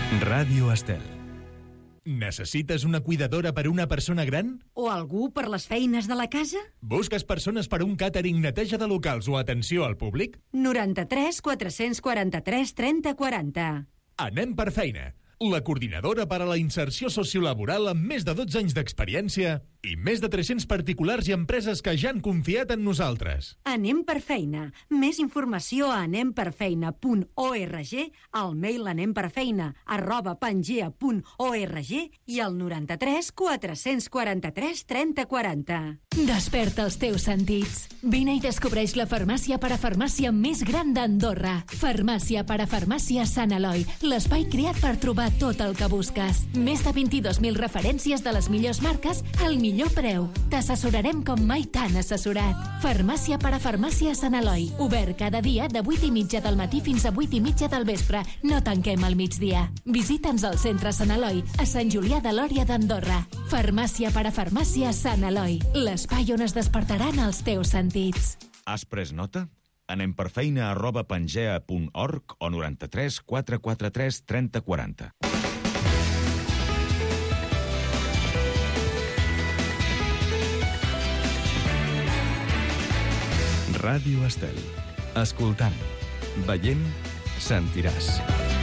Ràdio Estel. Necessites una cuidadora per a una persona gran? O algú per les feines de la casa? Busques persones per a un càtering, neteja de locals o atenció al públic? 93 443 30 40. Anem per feina. La coordinadora per a la inserció sociolaboral amb més de 12 anys d'experiència i més de 300 particulars i empreses que ja han confiat en nosaltres. Anem per feina. Més informació a anemperfeina.org, al mail anemperfeina@pangea.org i al 93 443 30 40. Desperta els teus sentits. Vine i descobreix la farmàcia parafarmàcia més gran d'Andorra. Farmàcia parafarmàcia Sant Eloi, l'espai creat per trobar tot el que busques. Més de 22.000 referències de les millors marques al millor preu. T'assessorarem com mai t'han assessorat. Farmàcia parafarmàcia Sant Eloi. Obert cada dia de 8:30 del matí fins a 8:30 del vespre. No tanquem al migdia. Visita'ns al centre Sant Eloi, a Sant Julià de Lòria d'Andorra. Farmàcia parafarmàcia Sant Eloi. L'espai on es despertaran els teus sentits. Has pres nota? Anem per feina@pangea.org o 93 443 30 40. Ràdio Estel. Escoltant, veient, sentiràs.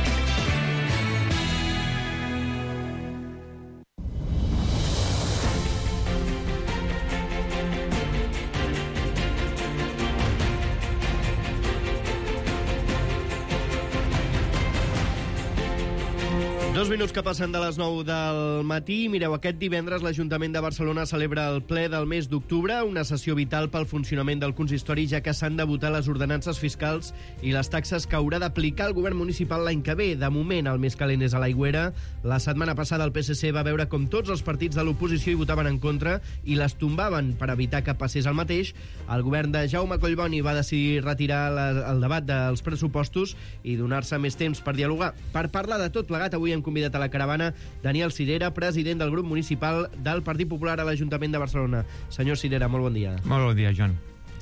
Dos minuts que passen de les 9 del matí. Mireu, aquest divendres l'Ajuntament de Barcelona celebra el ple del mes d'octubre, una sessió vital pel funcionament del consistori, ja que s'han de votar les ordenances fiscals i les taxes que haurà d'aplicar el govern municipal l'any que ve. De moment, el més calent és a l'Aigüera. La setmana passada el PSC va veure com tots els partits de l'oposició hi votaven en contra i les tombaven per evitar que passés el mateix. El govern de Jaume Collboni va decidir retirar el debat dels pressupostos i donar-se més temps per dialogar. Per parlar de tot plegat, avui hem convidat a la caravana Daniel Cirera, president del grup municipal del Partit Popular a l'Ajuntament de Barcelona. Senyor Cirera, molt bon dia. Molt bon dia, Joan.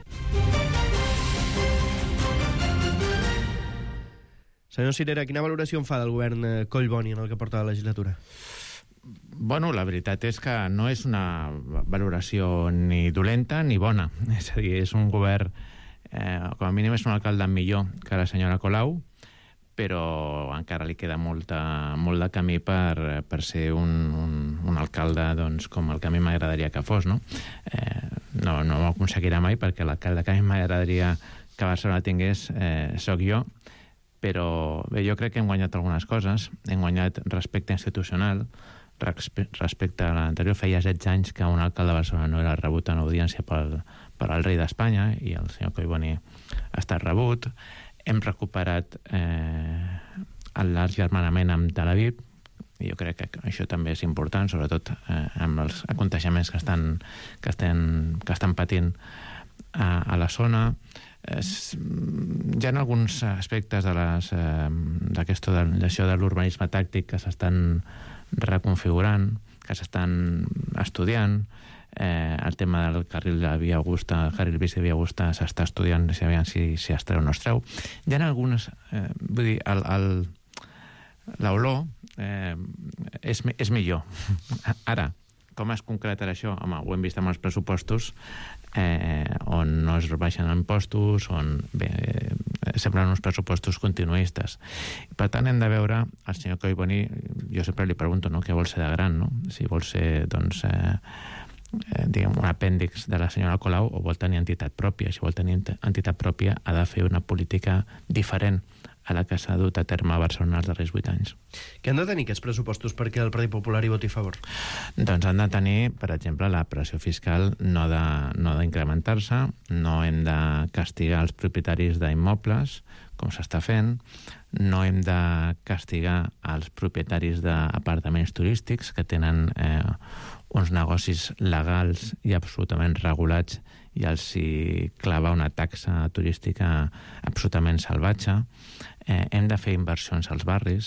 Senyor Cirera, quina valoració en fa del govern Collboni en el que porta la legislatura? Bueno, la veritat és que no és una valoració ni dolenta ni bona. És a dir, és un govern, com a mínim és un alcalde millor que la senyora Colau, però encara li queda molt de camí per ser un alcalde doncs, com el que a mi m'agradaria que fos, no? No ho aconseguirà mai, perquè l'alcalde que a mi m'agradaria que Barcelona tingués sóc jo, però bé, jo crec que hem guanyat algunes coses. Hem guanyat respecte institucional, respecte a l'anterior. Feia 16 anys que un alcalde de Barcelona no era rebut en audiència per al rei d'Espanya, i el senyor Collboni ha estat rebut. Hem recuperat l'engermanament amb Tel Aviv, i jo crec que això també és important, sobretot amb els aconteixements que estan patint a la zona. Hi ha alguns aspectes d'això de l'urbanisme tàctic que s'estan reconfigurant, que s'estan estudiant. El tema del carril de Via Augusta, el carril bici de Via Augusta, s'està estudiant si es treu o no es treu. Hi ha algunes... vull dir, l'olor és millor. Ara, com es concretarà això? Home, ho hem vist amb els pressupostos, on no es baixen impostos, on semblen uns pressupostos continuistes. Per tant, hem de veure el senyor Collboni. Jo sempre li pregunto, no?, què vol ser de gran, no? Si vol ser, doncs... diguem, un apèndix de la senyora Colau, o vol tenir entitat pròpia. Si vol tenir entitat pròpia, ha de fer una política diferent a la que s'ha dut a terme a Barcelona els darrers 8 anys. Què han de tenir aquests pressupostos perquè el Partit Popular hi voti a favor? Doncs han de tenir, per exemple, la pressió fiscal no d'incrementar-se, no hem de castigar els propietaris d'immobles, com s'està fent, no hem de castigar els propietaris d'apartaments turístics que tenen uns negocis legals i absolutament regulats, i els hi clava una taxa turística absolutament salvatge. Hem de fer inversions als barris,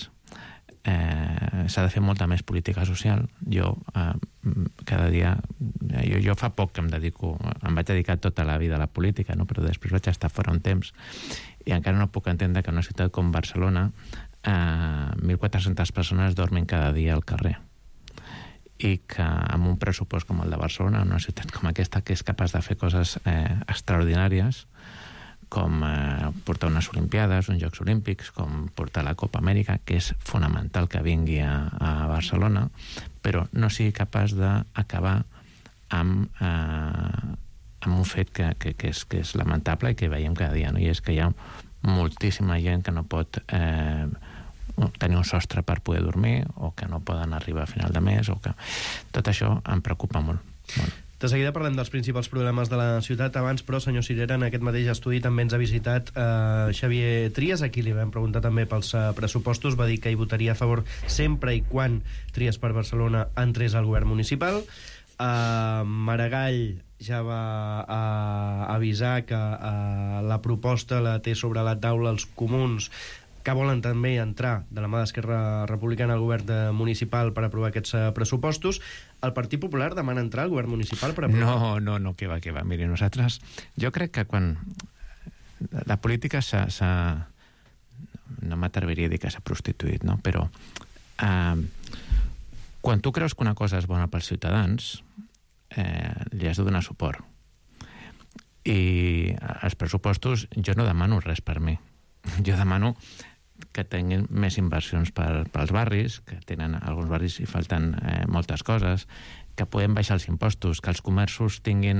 s'ha de fer molta més política social. Jo cada dia, jo fa poc que em vaig dedicar tota la vida a la política, no? Però després vaig estar fora un temps, i encara no puc entendre que una ciutat com Barcelona 1.400 persones dormin cada dia al carrer, i que amb un pressupost com el de Barcelona, una ciutat com aquesta, que és capaç de fer coses extraordinàries, com portar unes Olimpiades, uns Jocs Olímpics, com portar la Copa Amèrica, que és fonamental que vingui a Barcelona, però no sigui capaç d'acabar amb un fet que és lamentable i que veiem cada dia, no? I és que hi ha moltíssima gent que no pot tenir un sostre per poder dormir, o que no poden arribar a final de mes, o que... Tot això em preocupa molt. De seguida parlem dels principals problemes de la ciutat. Abans, però, senyor Cirera, en aquest mateix estudi també ens ha visitat Xavier Trias, a qui li vam preguntar també pels pressupostos. Va dir que hi votaria a favor sempre i quan Trias per Barcelona entrés al govern municipal. Maragall ja va avisar que la proposta la té sobre la taula els comuns, que volen també entrar de la mà d'Esquerra Republicana al govern municipal per aprovar aquests pressupostos. El Partit Popular demana entrar al govern municipal per aprovar... No, que va. Miri, nosaltres... Jo crec que quan la política no m'atreviria a dir que s'ha prostituït, no? Però quan tu creus que una cosa és bona pels ciutadans, li has de donar suport. I els pressupostos, jo no demano res per mi. Jo demano que tinguin més inversions pels barris, que tenen alguns barris i falten moltes coses, que podem baixar els impostos, que els comerços tinguin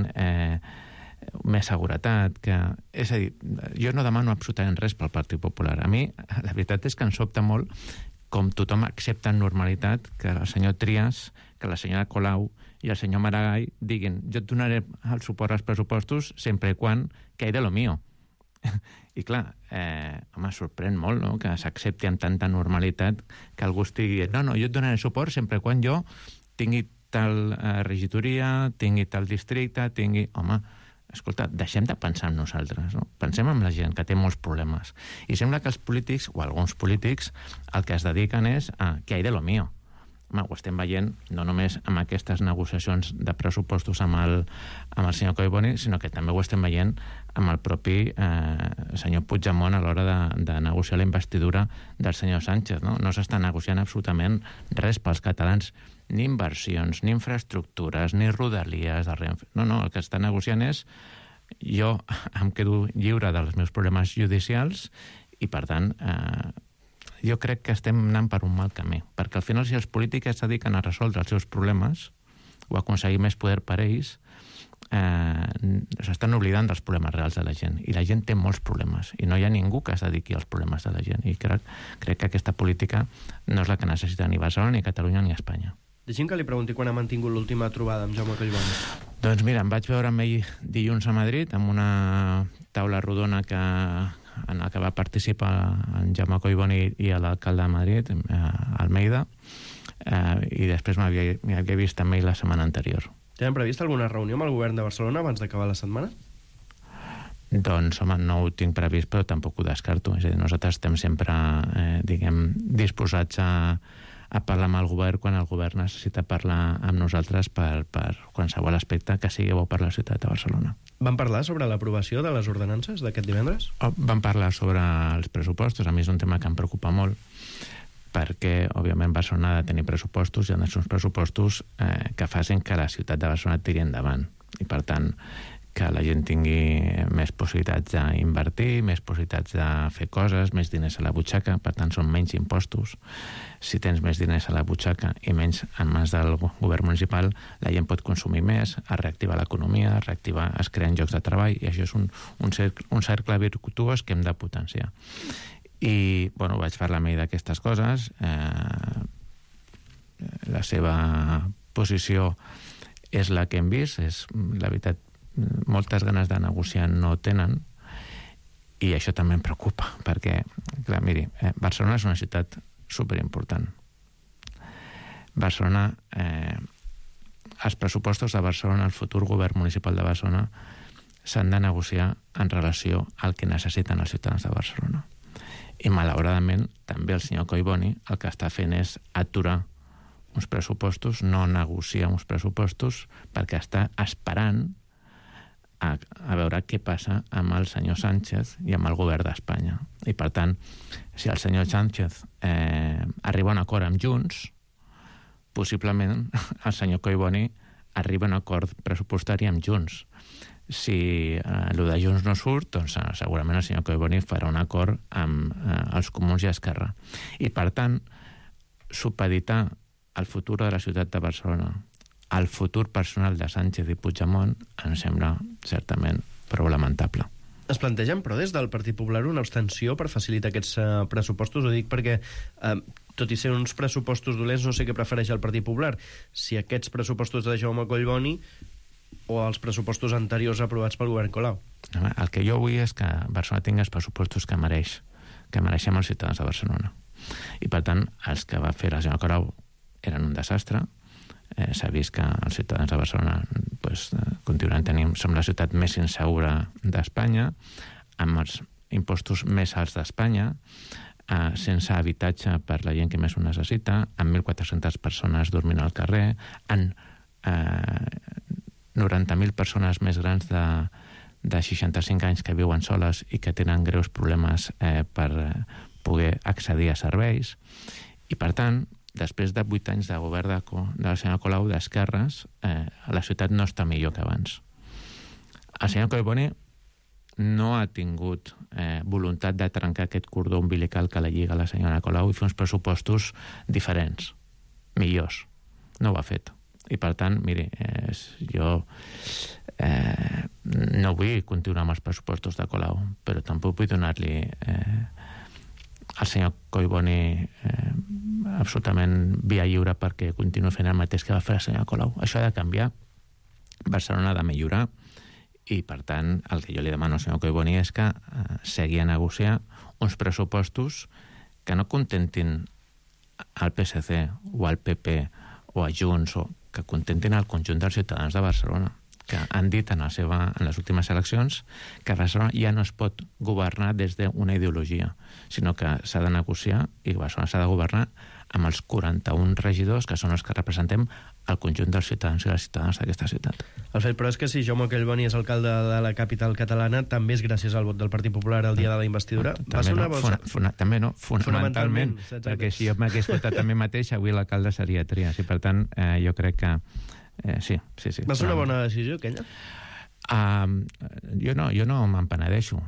més seguretat, que... És a dir, jo no demano absolutament res pel Partit Popular. A mi, la veritat és que em sobta molt com tothom accepta en normalitat que el senyor Trias, que la senyora Colau i el senyor Maragall diguin jo et donaré el suport als pressupostos sempre i quan que hi de lo mío. I clar, home, sorprèn molt, no?, que s'accepti amb tanta normalitat que algú estigui no, jo et donaré suport sempre quan jo tingui tal regidoria, tingui tal districte, tingui... Home, escolta, deixem de pensar en nosaltres, no? Pensem en la gent que té molts problemes. I sembla que els polítics, o alguns polítics, el que es dediquen és a què hi de lo mío. Home, ho estem veient no només amb aquestes negociacions de pressupostos amb el senyor Collboni, sinó que també ho estem veient amb el propi senyor Puigdemont a l'hora de negociar la investidura del senyor Sánchez, no? No s'està negociant absolutament res pels catalans, ni inversions, ni infraestructures, ni rodalies de Renfe. No, el que està negociant és jo em quedo lliure dels meus problemes judicials i, per tant, jo crec que estem anant per un mal camí, perquè al final si els polítics es dediquen a resoldre els seus problemes o a aconseguir més poder per ells, s'estan oblidant dels problemes reals de la gent, i la gent té molts problemes i no hi ha ningú que es dediqui als problemes de la gent, i crec que aquesta política no és la que necessita ni Barcelona, ni Catalunya, ni Espanya. Deixi'm que li pregunti quan ha mantingut l'última trobada amb Jaume Collboni. Doncs mira, em vaig veure amb ell dilluns a Madrid amb una taula rodona en la que va participar en Jaume Collboni i l'alcalde de Madrid, Almeida, i després m'havia vist amb ell la setmana anterior. Tenen previst alguna reunió amb el govern de Barcelona abans d'acabar la setmana? Doncs, home, no ho tinc previst, però tampoc ho descarto. És a dir, nosaltres estem sempre, disposats a parlar amb el govern quan el govern necessita parlar amb nosaltres per qualsevol aspecte que sigui bo per la ciutat de Barcelona. Van parlar sobre l'aprovació de les ordenances d'aquest divendres? Van parlar sobre els pressupostos. A mi és un tema que em preocupa molt, perquè, òbviament, Barcelona ha de tenir pressupostos i han de ser uns pressupostos que facin que la ciutat de Barcelona tiri endavant. I, per tant, que la gent tingui més possibilitats d'invertir, més possibilitats de fer coses, més diners a la butxaca, per tant, són menys impostos. Si tens més diners a la butxaca i menys en mans del govern municipal, la gent pot consumir més, es reactiva l'economia, es creen llocs de treball, i això és un cercle virtuós que hem de potenciar. I, bueno, vaig parlar amb ell d'aquestes coses. La seva posició és la que hem vist, és, la veritat, moltes ganes de negociar no tenen, i això també em preocupa, perquè, clar, miri, Barcelona és una ciutat superimportant. Barcelona, els pressupostos de Barcelona, el futur govern municipal de Barcelona, s'han de negociar en relació al que necessiten els ciutadans de Barcelona. I, malauradament, també el senyor Collboni el que està fent és aturar uns pressupostos, no negociar uns pressupostos, perquè està esperant a veure què passa amb el senyor Sánchez i amb el govern d'Espanya. I, per tant, si el senyor Sánchez arriba a un acord amb Junts, possiblement el senyor Collboni arriba a un acord pressupostari amb Junts. Si el de Junts no surt, doncs segurament el senyor Collboni farà un acord amb els Comuns i Esquerra. I, per tant, supeditar el futur de la ciutat de Barcelona al futur personal de Sánchez i Puigdemont em sembla certament prou lamentable. Es plantegen, però, des del Partit Popular una abstenció per facilitar aquests pressupostos? Ho dic perquè, tot i ser uns pressupostos dolents, no sé què prefereix el Partit Popular, si aquests pressupostos de Jaume Collboni o els pressupostos anteriors aprovats pel govern Colau. El que jo vull és que Barcelona tingui els pressupostos que mereix, que mereixem els ciutadans de Barcelona. I, per tant, els que va fer la senyora Colau eren un desastre. S'ha vist que els ciutadans de Barcelona continuaran tenint... Som la ciutat més insegura d'Espanya, amb els impostos més alts d'Espanya, sense habitatge per la gent que més ho necessita, amb 1.400 persones dormint al carrer, amb 90.000 persones més grans de 65 anys que viuen soles i que tenen greus problemes per poder accedir a serveis. I, per tant, després de 8 anys de govern de la senyora Colau d'esquerres, la ciutat no està millor que abans. El senyor Collboni no ha tingut voluntat de trencar aquest cordó umbilical que la lliga la senyora Colau i fer uns pressupostos diferents, millors. No ho ha fet. I, per tant, miri, jo no vull continuar amb els pressupostos de Colau, però tampoc vull donar-li al senyor Collboni absolutament via lliure perquè continuï fent el mateix que va fer la senyora Colau. Això ha de canviar. Barcelona ha de millorar i, per tant, el que jo li demano al senyor Collboni és que segui a negociar uns pressupostos que no contentin al PSC o al PP o a Junts, o que contentin el conjunt dels ciutadans de Barcelona, que han dit en les últimes eleccions que Barcelona ja no es pot governar des d'una ideologia, sinó que s'ha de negociar i Barcelona s'ha de governar amb els 41 regidors que són els que representem el conjunt dels ciutadans i les ciutadanes d'aquesta ciutat. El fet, però, és que si Jaume Collboni és alcalde de la capital catalana, també és gràcies al vot del Partit Popular el dia de la investidura. També no, fonamentalment, perquè si jo m'hagués votat també mateix, avui l'alcalde seria Trias, i per tant jo crec que sí. Va ser una bona decisió, aquella? Jo no me'n penedeixo.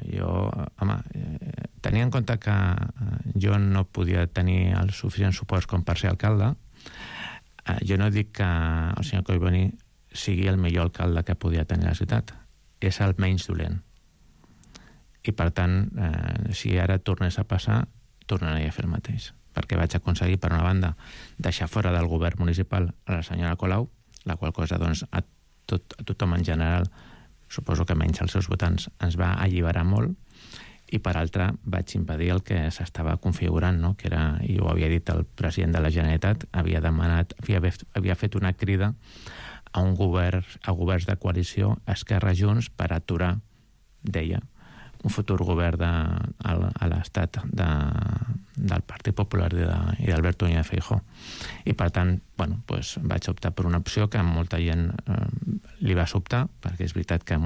Tenia en compte que jo no podia tenir el suficient suport com per ser alcalde. Jo no dic que el senyor Collboni sigui el millor alcalde que podia tenir la ciutat. És el menys dolent. I, per tant, si ara tornés a passar, tornaré a fer el mateix. Perquè vaig aconseguir, per una banda, deixar fora del govern municipal a la senyora Colau, la qual cosa, doncs, a tothom en general, suposo que menys els seus votants, ens va alliberar molt, i per altra vaig impedir el que s'estava configurant, no? Que era, i ho havia dit el president de la Generalitat, havia fet una crida a governs de coalició Esquerra Junts per aturar, deia, un futur govern a l'estat del Partit Popular i d'Alberto Núñez Feijóo. I, per tant, vaig optar per una opció que a molta gent li va sobtar, perquè és veritat que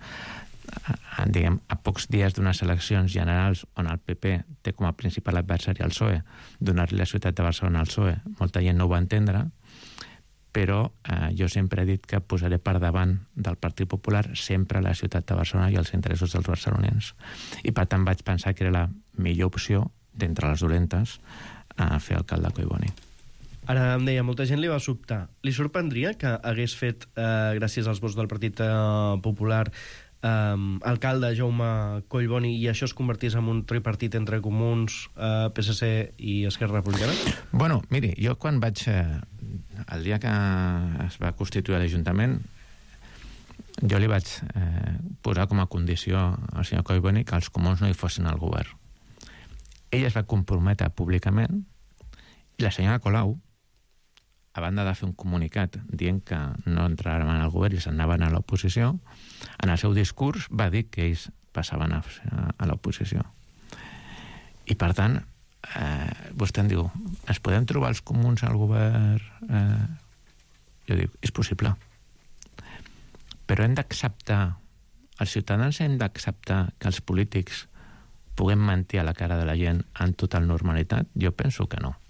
a pocs dies d'unes eleccions generals on el PP té com a principal adversari el PSOE, donar-li la ciutat de Barcelona al PSOE, molta gent no ho va entendre, però jo sempre he dit que posaré per davant del Partit Popular sempre la ciutat de Barcelona i els interessos dels barcelonins. I, per tant, vaig pensar que era la millor opció, d'entre les dolentes, a fer alcalde Collboni. Ara em deia, molta gent li va sobtar. Li sorprendria que hagués fet, gràcies als vots del Partit Popular, alcalde Jaume Collboni, i això es convertís en un tripartit entre Comuns, PSC i Esquerra Republicana? Bueno, miri, jo quan vaig... El dia que es va constituir l'Ajuntament, jo li vaig posar com a condició al senyor Collboni que els Comuns no hi fossin al govern. Ell es va comprometre públicament i la senyora Colau, a banda de fer un comunicat dient que no entraran al govern i s'anaven a l'oposició, en el seu discurs va dir que ells passaven a l'oposició. I, per tant, vostè em diu, ens podem trobar els Comuns al govern? Jo dic, és possible. Però hem d'acceptar, els ciutadans hem d'acceptar que els polítics puguem mentir a la cara de la gent en total normalitat? Jo penso que no.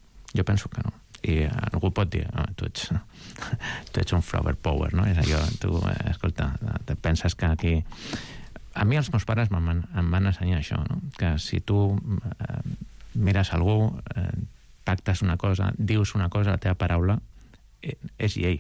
I algú pot dir, tu ets un flower power, no? És allò, tu, escolta, te penses que aquí... A mi els meus pares em van ensenyar això, no? Que si tu mires algú, pactes una cosa, dius una cosa, la teva paraula és llei.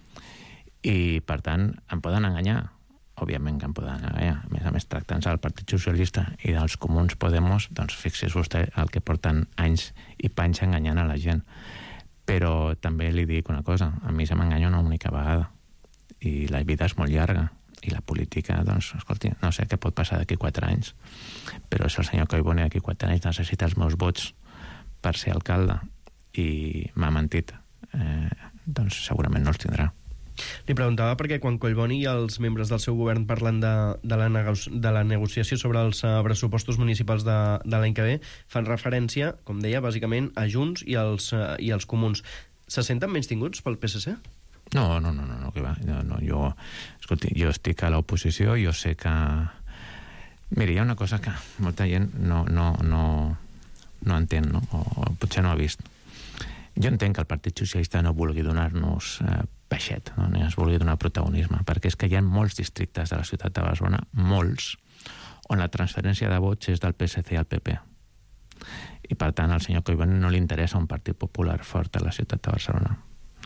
I, per tant, em poden enganyar. Òbviament que em poden enganyar. A més, tractant-se del Partit Socialista i dels Comuns Podemos, doncs fixi's vostè el que porten anys i panys enganyant a la gent. Però també li dic una cosa, a mi se m'enganya una única vegada. I la vida és molt llarga. I la política, doncs, escolti, no sé què pot passar d'aquí 4 anys, però si el senyor Collboni d'aquí 4 anys necessita els meus vots per ser alcalde i m'ha mentit, doncs segurament no els tindrà. Li preguntava perquè quan Collboni i els membres del seu govern parlen de la negociació sobre els pressupostos municipals de l'any que ve, fan referència, com deia, bàsicament a Junts i als Comuns. Se senten menys tinguts pel PSC? No, que va. No, jo estic a l'oposició, jo sé que... Mira, hi ha una cosa que molta gent no entén, no? O potser no ha vist. Jo entenc que el Partit Socialista no vulgui donar-nos peixet, no? Ni es vulgui donar protagonisme, perquè és que hi ha molts districtes de la ciutat de Barcelona, molts, on la transferència de vots és del PSC al PP. I, per tant, al senyor Collboni no li interessa un partit popular fort a la ciutat de Barcelona.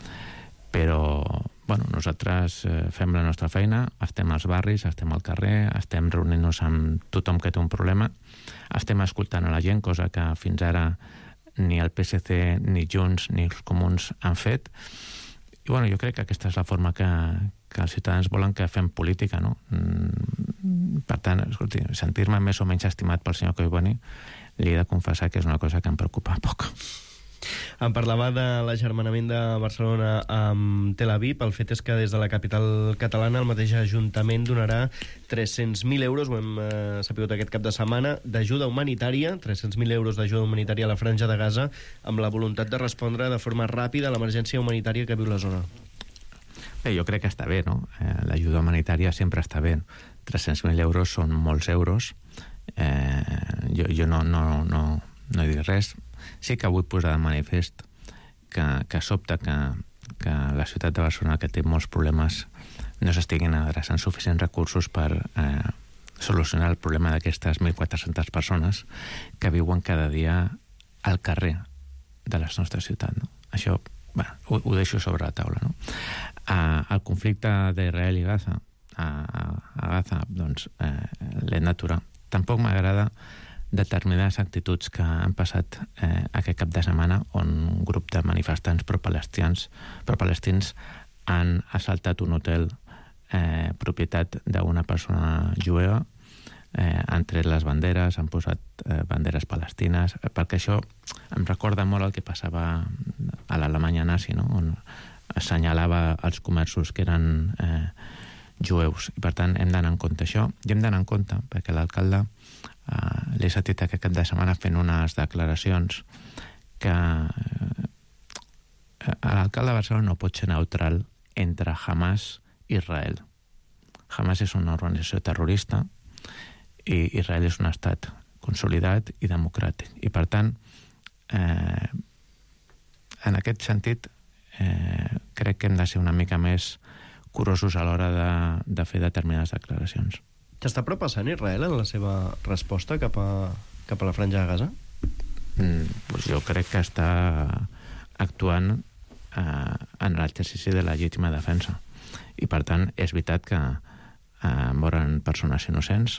Però, bueno, nosaltres fem la nostra feina, estem als barris, estem al carrer, estem reunint-nos amb tothom que té un problema, estem escoltant a la gent, cosa que fins ara ni el PSC, ni Junts, ni els Comuns han fet. I, bueno, jo crec que aquesta és la forma que els ciutadans volen que fem política, no? Per tant, escolti, sentir-me més o menys estimat pel senyor Collboni, li he de confessar que és una cosa que em preocupa poc. Em parlava de l'agermanament de Barcelona amb Tel Aviv. El fet és que des de la capital catalana el mateix Ajuntament donarà 300.000 euros, ho hem sabut aquest cap de setmana, d'ajuda humanitària, 300.000 euros d'ajuda humanitària a la Franja de Gaza, amb la voluntat de respondre de forma ràpida a l'emergència humanitària que viu la zona. Bé, jo crec que està bé, no? L'ajuda humanitària sempre està bé. 300.000 euros són molts euros. Jo no dic res. Sí que vull posar de manifest que sobta que la ciutat de Barcelona, que té molts problemes, no s'estiguin adreçant suficients recursos per solucionar el problema d'aquestes 1.400 persones que viuen cada dia al carrer de la nostra ciutat, no? Això, bueno, ho deixo sobre la taula, no? El conflicte d'Israel i Gaza, a Gaza, doncs, l'hem d'aturar. Tampoc m'agrada determinades actituds que han passat aquest cap de setmana, on un grup de manifestants pro-palestins han assaltat un hotel propietat d'una persona jueva, han tret les banderes, han posat banderes palestines, perquè això em recorda molt el que passava a l'Alemanya nazi, no? On assenyalava els comerços que eren jueus. I, per tant, hem d'anar en compte això, i hem d'anar en compte perquè l'alcalde l'he sentit aquest cap de setmana fent unes declaracions que l'alcalde de Barcelona no pot ser neutral entre Hamas i Israel. Hamas és una organització terrorista i Israel és un estat consolidat i democràtic. I, per tant, en aquest sentit, crec que hem de ser una mica més curosos a l'hora de fer determinades declaracions. S'està propassant Israel en la seva resposta cap a la Franja de Gaza? Pues jo crec que està actuant en l'exercici de la legítima defensa. I, per tant, és veritat que moren persones innocents.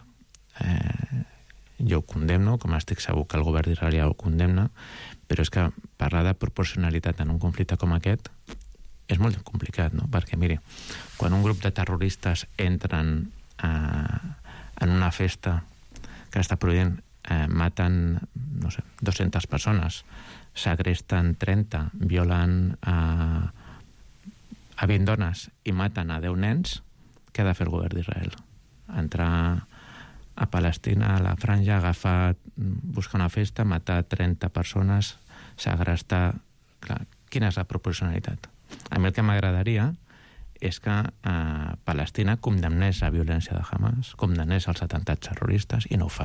Jo ho condemno, com estic segur que el govern d'Israel ho condemna, però és que parlar de proporcionalitat en un conflicte com aquest és molt complicat, no? Perquè, miri, quan un grup de terroristes entren en una festa que està produint, maten, no sé, 200 persones, segresten 30, violen a 20 dones i maten a 10 nens, què ha de fer el govern d'Israel? Entrar a Palestina, a la Franja, buscar una festa, matar 30 persones, segrestar... Clar, quina és la proporcionalitat? A mi el que m'agradaria és que Palestina condemnés la violència de Hamas, condemnés els atemptats terroristes, i no ho fa.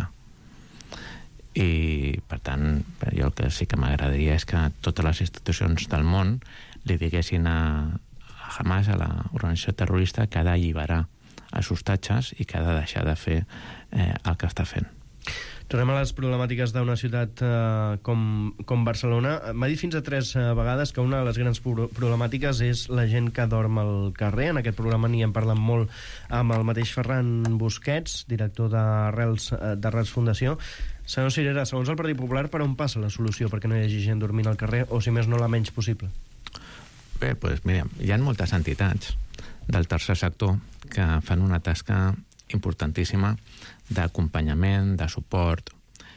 I, per tant, jo el que sí que m'agradaria és que totes les institucions del món li diguessin a Hamas, a l'organització terrorista, que ha d'alliberar els hostatges i que ha de deixar de fer el que està fent. Tornem a les problemàtiques d'una ciutat com Barcelona. M'ha dit fins a 3 vegades que una de les grans problemàtiques és la gent que dorm al carrer. En aquest programa n'hi hem parlat molt amb el mateix Ferran Busquets, director d'Arrels Fundació. Senyor Cirera, segons el Partit Popular, per on passa la solució perquè no hi hagi gent dormint al carrer, o si més no la menys possible? Bé, doncs mira, hi ha moltes entitats del tercer sector que fan una tasca importantíssima d'acompanyament, de suport,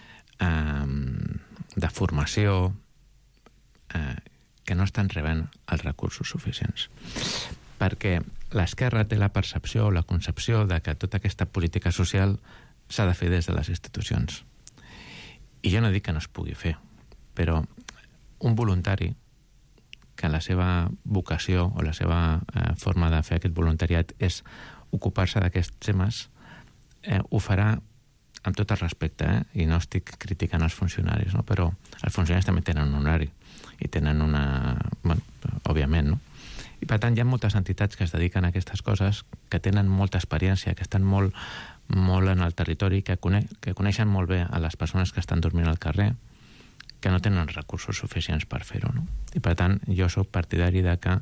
de formació, que no estan rebent els recursos suficients. Perquè l'esquerra té la percepció o la concepció de que tota aquesta política social s'ha de fer des de les institucions. I jo no dic que no es pugui fer, però un voluntari que la seva vocació o la seva forma de fer aquest voluntariat és ocupar-se d'aquests temes, ho farà amb tot el respecte, i no estic criticant els funcionaris, no? Però els funcionaris també tenen un horari i tenen una... Bueno, òbviament, no? I per tant hi ha moltes entitats que es dediquen a aquestes coses, que tenen molta experiència, que estan molt en el territori, que coneixen molt bé a les persones que estan dormint al carrer, que no tenen recursos suficients per fer-ho, no? I per tant jo soc partidari de que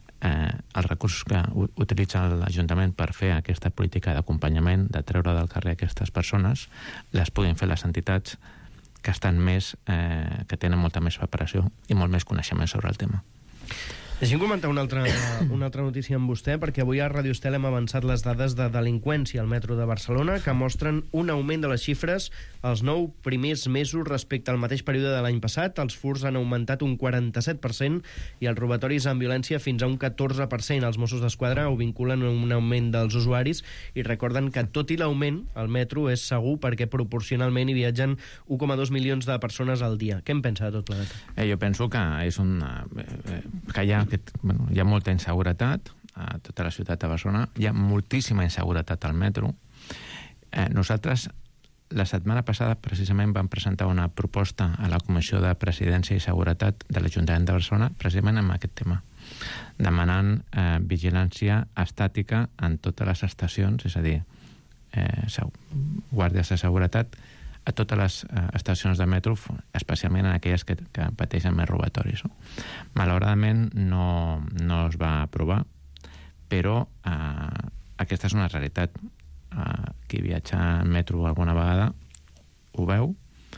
els recursos que utilitza l'Ajuntament per fer aquesta política d'acompanyament, de treure del carrer aquestes persones, les puguin fer les entitats que estan més, que tenen molta més preparació i molt més coneixement sobre el tema. Deixi'm comentar una altra notícia amb vostè, perquè avui a Ràdio Estel hem avançat les dades de delinqüència al metro de Barcelona, que mostren un augment de les xifres els 9 primers mesos respecte al mateix període de l'any passat. Els furts han augmentat un 47% i els robatoris amb violència fins a un 14%. Els Mossos d'Esquadra ho vinculen a un augment dels usuaris i recorden que, tot i l'augment, el metro és segur perquè proporcionalment hi viatgen 1,2 milions de persones al dia. Què en pensa de tot plegat? Jo penso que és que hi ha molta inseguretat a tota la ciutat de Barcelona, hi ha moltíssima inseguretat al metro. Nosaltres la setmana passada precisament vam presentar una proposta a la Comissió de Presidència i Seguretat de l'Ajuntament de Barcelona precisament amb aquest tema, demanant vigilància estàtica en totes les estacions, és a dir, guàrdies de seguretat a totes les estacions de metro, especialment en aquelles que pateixen més robatoris. Malauradament no es va aprovar, però aquesta és una realitat. Qui viatja en metro alguna vegada ho veu.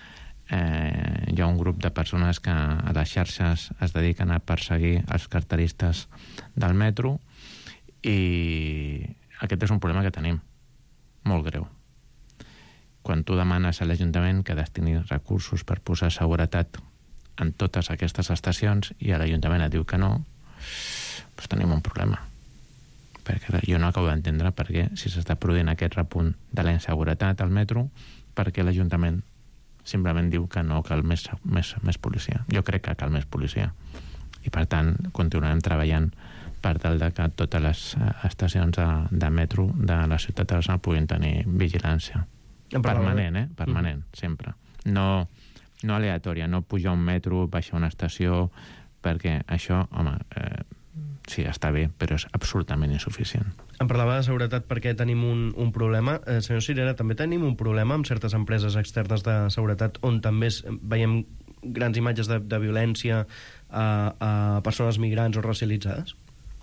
Hi ha un grup de persones que a les xarxes es dediquen a perseguir els carteristes del metro, i aquest és un problema que tenim, molt greu. Quan tu demanes a l'Ajuntament que destini recursos per posar seguretat en totes aquestes estacions i l'Ajuntament et diu que no, doncs tenim un problema. Perquè jo no acabo d'entendre per què, si s'està produint aquest repunt de la inseguretat al metro, perquè l'Ajuntament simplement diu que no cal més policia. Jo crec que cal més policia. I per tant continuarem treballant per tal de que totes les estacions de metro de la ciutat de Barcelona puguin tenir vigilància. Permanent, permanent, sempre. No aleatòria, no pujar un metro, baixar una estació, perquè això, home, sí, està bé, però és absolutament insuficient. Em parlava de seguretat perquè tenim un problema. Senyor Cirera, també tenim un problema amb certes empreses externes de seguretat on també veiem grans imatges de violència a persones migrants o racialitzades?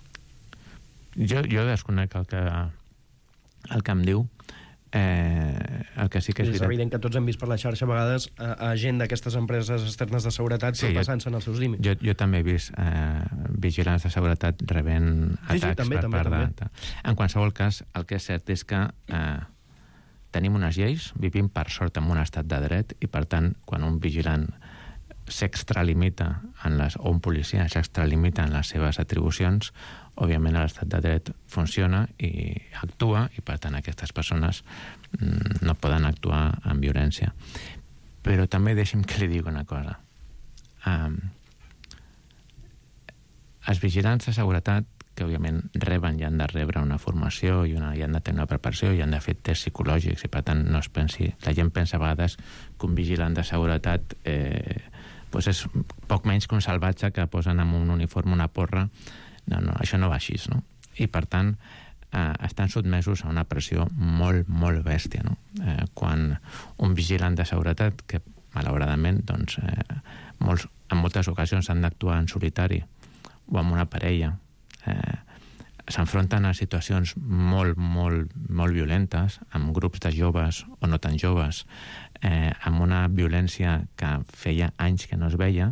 Jo desconec el que em diu. El que sí que és evident que tots hem vist per la xarxa a vegades a gent d'aquestes empreses externes de seguretat passant-se en els seus límits. Jo també he vist vigilants de seguretat rebent atacs per part de... En qualsevol cas, el que és cert és que tenim unes lleis, vivim per sort en un estat de dret, i per tant, quan un vigilant s'extralimita o un policia s'extralimita en les seves atribucions, òbviament l'estat de dret funciona i actua, i per tant aquestes persones no poden actuar amb violència. Però també deixi'm que li digui una cosa. Els vigilants de seguretat que òbviament reben i han de rebre una formació i han de tenir una preparació i han de fer tests psicològics, i per tant no es pensi, la gent pensa a vegades que un vigilant de seguretat pues és poc menys que un salvatge que posen amb un uniforme una porra. No, això no va així, no? I per tant estan sotmesos a una pressió molt, molt bèstia, no? Quan un vigilant de seguretat, que malauradament doncs, en moltes ocasions han d'actuar en solitari o amb una parella, s'enfronten a situacions molt, molt, molt violentes, amb grups de joves o no tan joves, amb una violència que feia anys que no es veia,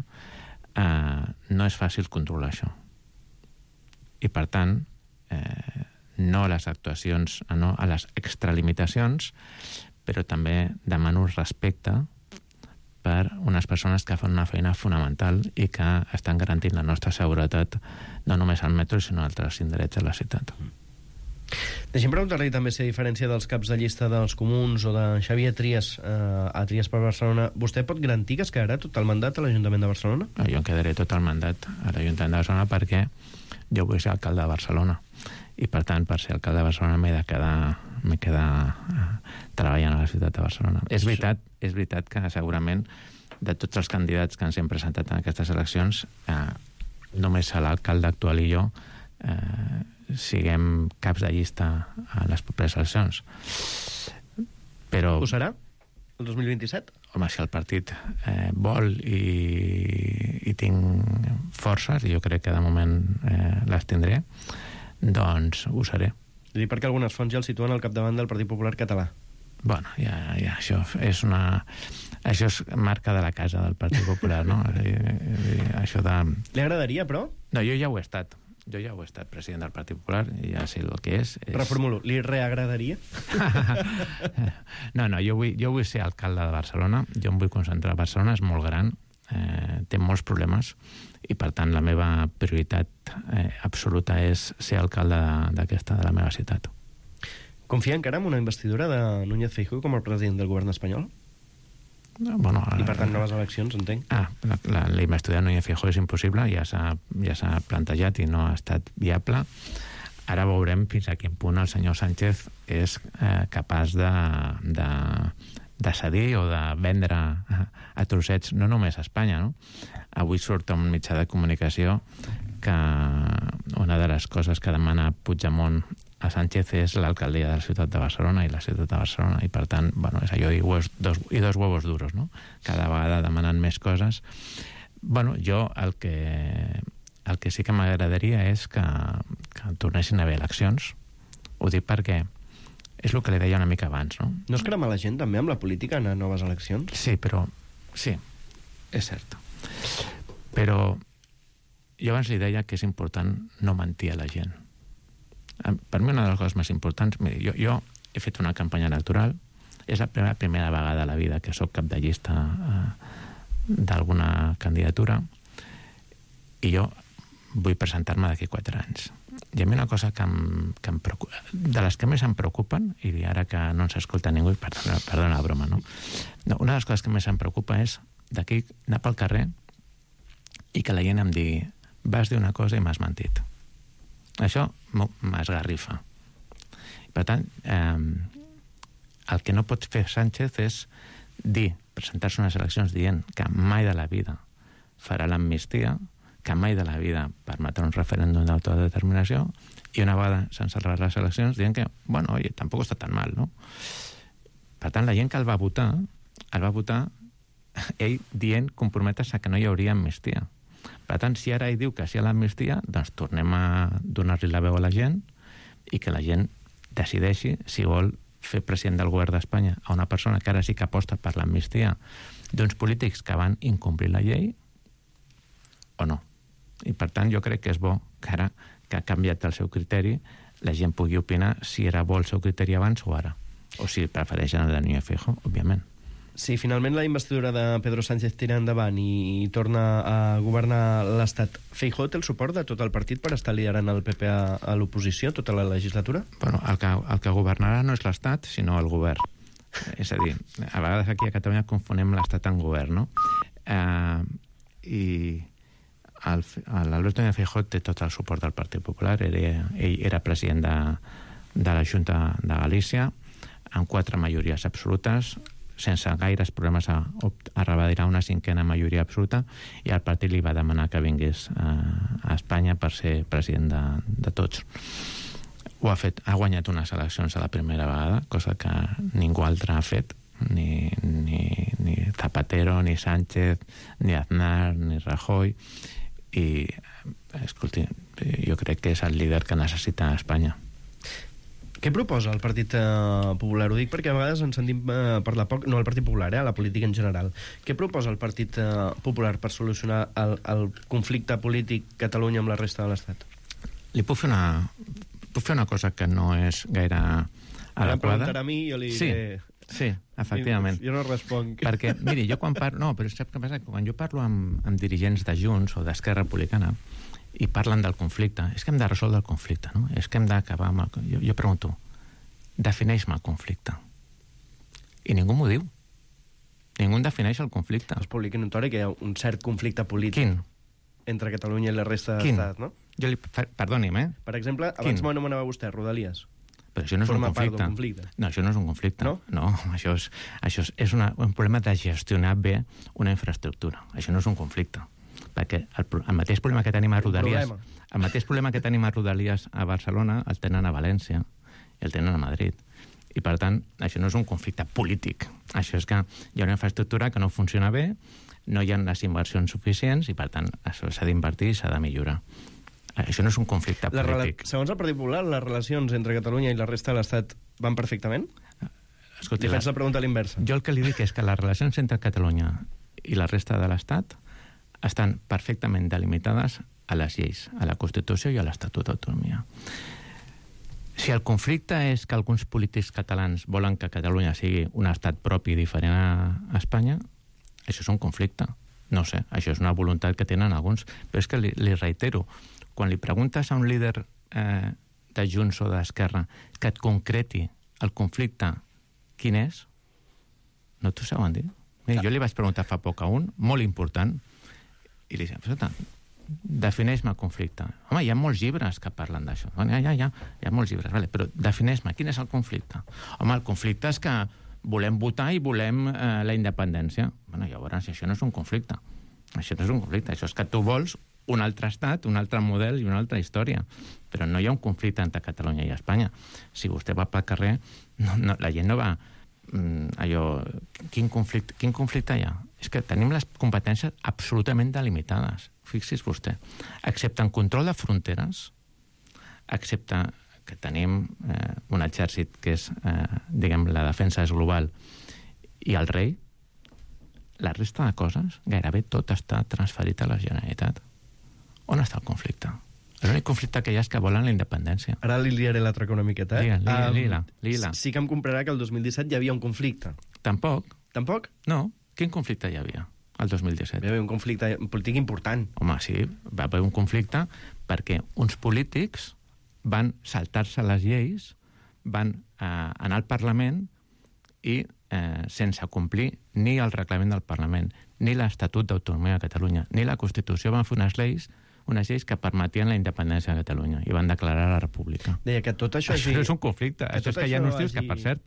no és fàcil controlar això. I per tant, no a les actuacions, no a les extralimitacions, però també demano respecte per unes persones que fan una feina fonamental i que estan garantint la nostra seguretat no només al metro, sinó a altres indrets de la ciutat. Deixem preguntar-li també si a diferència dels caps de llista dels comuns o de Xavier Trias a Trias per Barcelona, vostè pot garantir que es quedarà tot el mandat a l'Ajuntament de Barcelona? Jo em quedaré tot el mandat a l'Ajuntament de Barcelona perquè jo vull ser alcalde de Barcelona i per tant per ser alcalde de Barcelona m'he de quedar treballant a la ciutat de Barcelona. És veritat que segurament de tots els candidats que ens hem presentat en aquestes eleccions només l'alcalde actual i jo siguem caps de llista a les properes eleccions. Però... Ho serà? El 2027? Home, si el partit vol i tinc forces, i jo crec que de moment les tindré, doncs ho seré. Dic perquè algunes fonts ja el situen al capdavant del Partit Popular Català. Bueno, ja això és això és marca de la casa del Partit Popular, no? Això de... Li agradaria, però? No, jo ja ho he estat. Jo ja ho he estat president del Partit Popular i ja sé el que és. Reformulo, li reagradaria? No, jo vull ser alcalde de Barcelona, jo em vull concentrar a Barcelona, és molt gran, té molts problemes i per tant la meva prioritat absoluta és ser alcalde de la meva ciutat. Confia encara en una investidura de Núñez Feijóo com a president del govern espanyol? Bueno, i per tant noves eleccions, entenc. La investidura de Núñez Feijóo és impossible, ja s'ha plantejat i no ha estat viable. Ara veurem fins a quin punt el senyor Sánchez és capaç de cedir o de vendre a trossets, no només a Espanya, no? Avui surt un mitjà de comunicació que una de les coses que demana Puigdemont a Sánchez és l'alcaldia de la ciutat de Barcelona i la ciutat de Barcelona, i per tant, bueno, és allò de dos huevos duros, no? Cada vegada demanant més coses. Bueno, jo el que sí que m'agradaria és que tornessin a haver eleccions. Ho dic perquè és el que li deia una mica abans, no? No es crema la gent també amb la política en noves eleccions? Sí, és cert. Però jo abans li deia que és important no mentir a la gent. Per mi una de les coses més importants... Miri, jo he fet una campanya electoral, és la primera vegada a la vida que soc cap de llista d'alguna candidatura, i jo vull presentar-me d'aquí 4 anys. I a mi una cosa que em preocupa, de les que més em preocupen, i ara que no ens escolta ningú, perdona la broma, no? Una de les coses que més em preocupa és d'aquí anar pel carrer i que la gent em digui vas dir una cosa i m'has mentit. Això m'esgarrifa. Per tant, el que no pot fer Sánchez és presentar-se unes eleccions dient que mai de la vida farà l'amnistia, que mai de la vida permetrà un referèndum d'autodeterminació, i una vegada s'han celebrat les eleccions dient que, bueno, oye, tampoc està tan mal, no? Per tant, la gent que el va votar ell dient comprometre-se que no hi hauria amnistia. Per tant, si ara ell diu que sí a l'amnistia, doncs tornem a donar-li la veu a la gent i que la gent decideixi si vol fer president del govern d'Espanya a una persona que ara sí que aposta per l'amnistia d'uns polítics que van incomplir la llei o no. I per tant jo crec que és bo que ara que ha canviat el seu criteri la gent pugui opinar si era bo el seu criteri abans o ara, o si prefereixen la Núñez Feijóo, òbviament. Si finalment la investidura de Pedro Sánchez tira endavant i torna a governar l'Estat, Feijóo té el suport de tot el partit per estar liderant el PP a l'oposició tota la legislatura? Bueno, el que governarà no és l'Estat, sinó el govern. És a dir, a vegades aquí a Catalunya confonem l'Estat amb govern, no? I l'Alberto Núñez Feijóo té tot el suport del Partit Popular. Ell era president de la Junta de Galícia, amb 4 majories absolutes, sense gaires problemes a revalirar una 5a majoria absoluta, i el partit li va demanar que vingués a Espanya per ser president de tots. Ho ha fet, ha guanyat unes eleccions a la primera vegada, cosa que ningú altre ha fet, ni Zapatero, ni Sánchez, ni Aznar, ni Rajoy, i escolti, jo crec que és el líder que necessita Espanya. Què proposa el Partit Popular? Ho dic perquè a vegades ens sentim parlar poc, no el Partit Popular, a la política en general. Què proposa el Partit Popular per solucionar el conflicte polític Catalunya amb la resta de l'Estat? Li puc fer una cosa que no és gaire adequada. Em preguntarà a mi i jo li diré... Sí, efectivament. Jo no responc. Perquè, miri, jo quan parlo... No, però sap què passa? Quan jo parlo amb dirigents de Junts o d'Esquerra Republicana i parlen del conflicte, és que hem de resoldre el conflicte, no? És que hem d'acabar amb el... Jo pregunto, defineix-me el conflicte. I ningú m'ho diu. Ningú en defineix el conflicte. És públic i notori que hi ha un cert conflicte polític. Quin? Entre Catalunya i la resta de l'Estat, no? Perdoni'm, Per exemple, abans m'anomenava vostè Rodalies. Però això no és un conflicte. No, això no és un conflicte. No, això és un problema de gestionar bé una infraestructura. Això no és un conflicte. Perquè el mateix problema que tenim a Rodalies, el mateix problema que tenim a Rodalies a Barcelona el tenen a València i el tenen a Madrid. I, per tant, això no és un conflicte polític. Això és que hi ha una infraestructura que no funciona bé, no hi ha les inversions suficients i, per tant, això s'ha d'invertir i s'ha de millorar. Això no és un conflicte polític. Segons el Partit Popular, les relacions entre Catalunya i la resta de l'Estat van perfectament? Escolti, li faig la pregunta a l'inversa. Jo el que li dic és que les relacions entre Catalunya i la resta de l'Estat estan perfectament delimitades a les lleis, a la Constitució i a l'Estatut d'Autonomia. Si el conflicte és que alguns polítics catalans volen que Catalunya sigui un estat propi diferent a Espanya, això és un conflicte. No sé, això és una voluntat que tenen alguns, però és que li reitero, quan li preguntes a un líder de Junts o d'Esquerra que et concreti el conflicte quin és, no t'ho saben dir. Mira, jo li vaig preguntar fa poc a un, molt important, i li deia, escolta, defineix-me el conflicte. Home, hi ha molts llibres que parlen d'això. Hi ha molts llibres, vale, però defineix-me, quin és el conflicte? Home, el conflicte és que volem votar i volem la independència. Bueno, llavors, això no és un conflicte. Això no és un conflicte, això és que tu vols un altre estat, un altre model i una altra història. Però no hi ha un conflicte entre Catalunya i Espanya. Si vostè va pel carrer, la gent no va... Quin conflicte hi ha? És que tenim les competències absolutament delimitades. Fixi's vostè. Excepte en control de fronteres, excepte que tenim un exèrcit que és, diguem, la defensa és global, i el rei, la resta de coses, gairebé tot està transferit a la Generalitat. On està el conflicte? L'únic conflicte que hi ha és que volen la independència. Ara li liaré la traca una miqueta, Lila. Sí que em comprarà que el 2017 hi havia un conflicte. Tampoc. Tampoc? No. Quin conflicte hi havia el 2017? Hi havia un conflicte polític important. Home, sí, va haver un conflicte perquè uns polítics van saltar-se les lleis, van anar al Parlament i sense complir ni el reglament del Parlament, ni l'Estatut d'Autonomia de Catalunya, ni la Constitució, van fer unes lleis que permetien la independència de Catalunya i van declarar la República. Deia que tot això... Això és un conflicte. Això és que hi ha notícies que, per cert,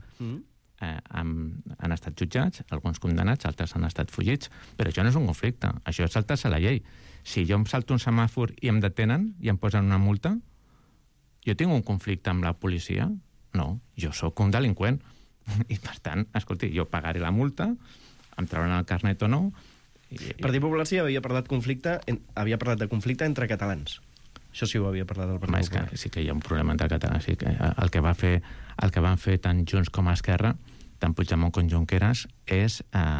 han estat jutjats, alguns condemnats, altres han estat fugits, però això no és un conflicte. Això és saltar-se la llei. Si jo em salto un semàfor i em detenen i em posen una multa, jo tinc un conflicte amb la policia? No, jo sóc un delinqüent. I, per tant, escolti, jo pagaré la multa, em trauran el carnet o no... El Partit Popular sí havia parlat de conflicte entre catalans. Això sí ho havia parlat del Partit Popular. Sí que hi ha un problema entre catalans. Sí que el que van fer tant Junts com Esquerra, tant Puigdemont com Junqueras, és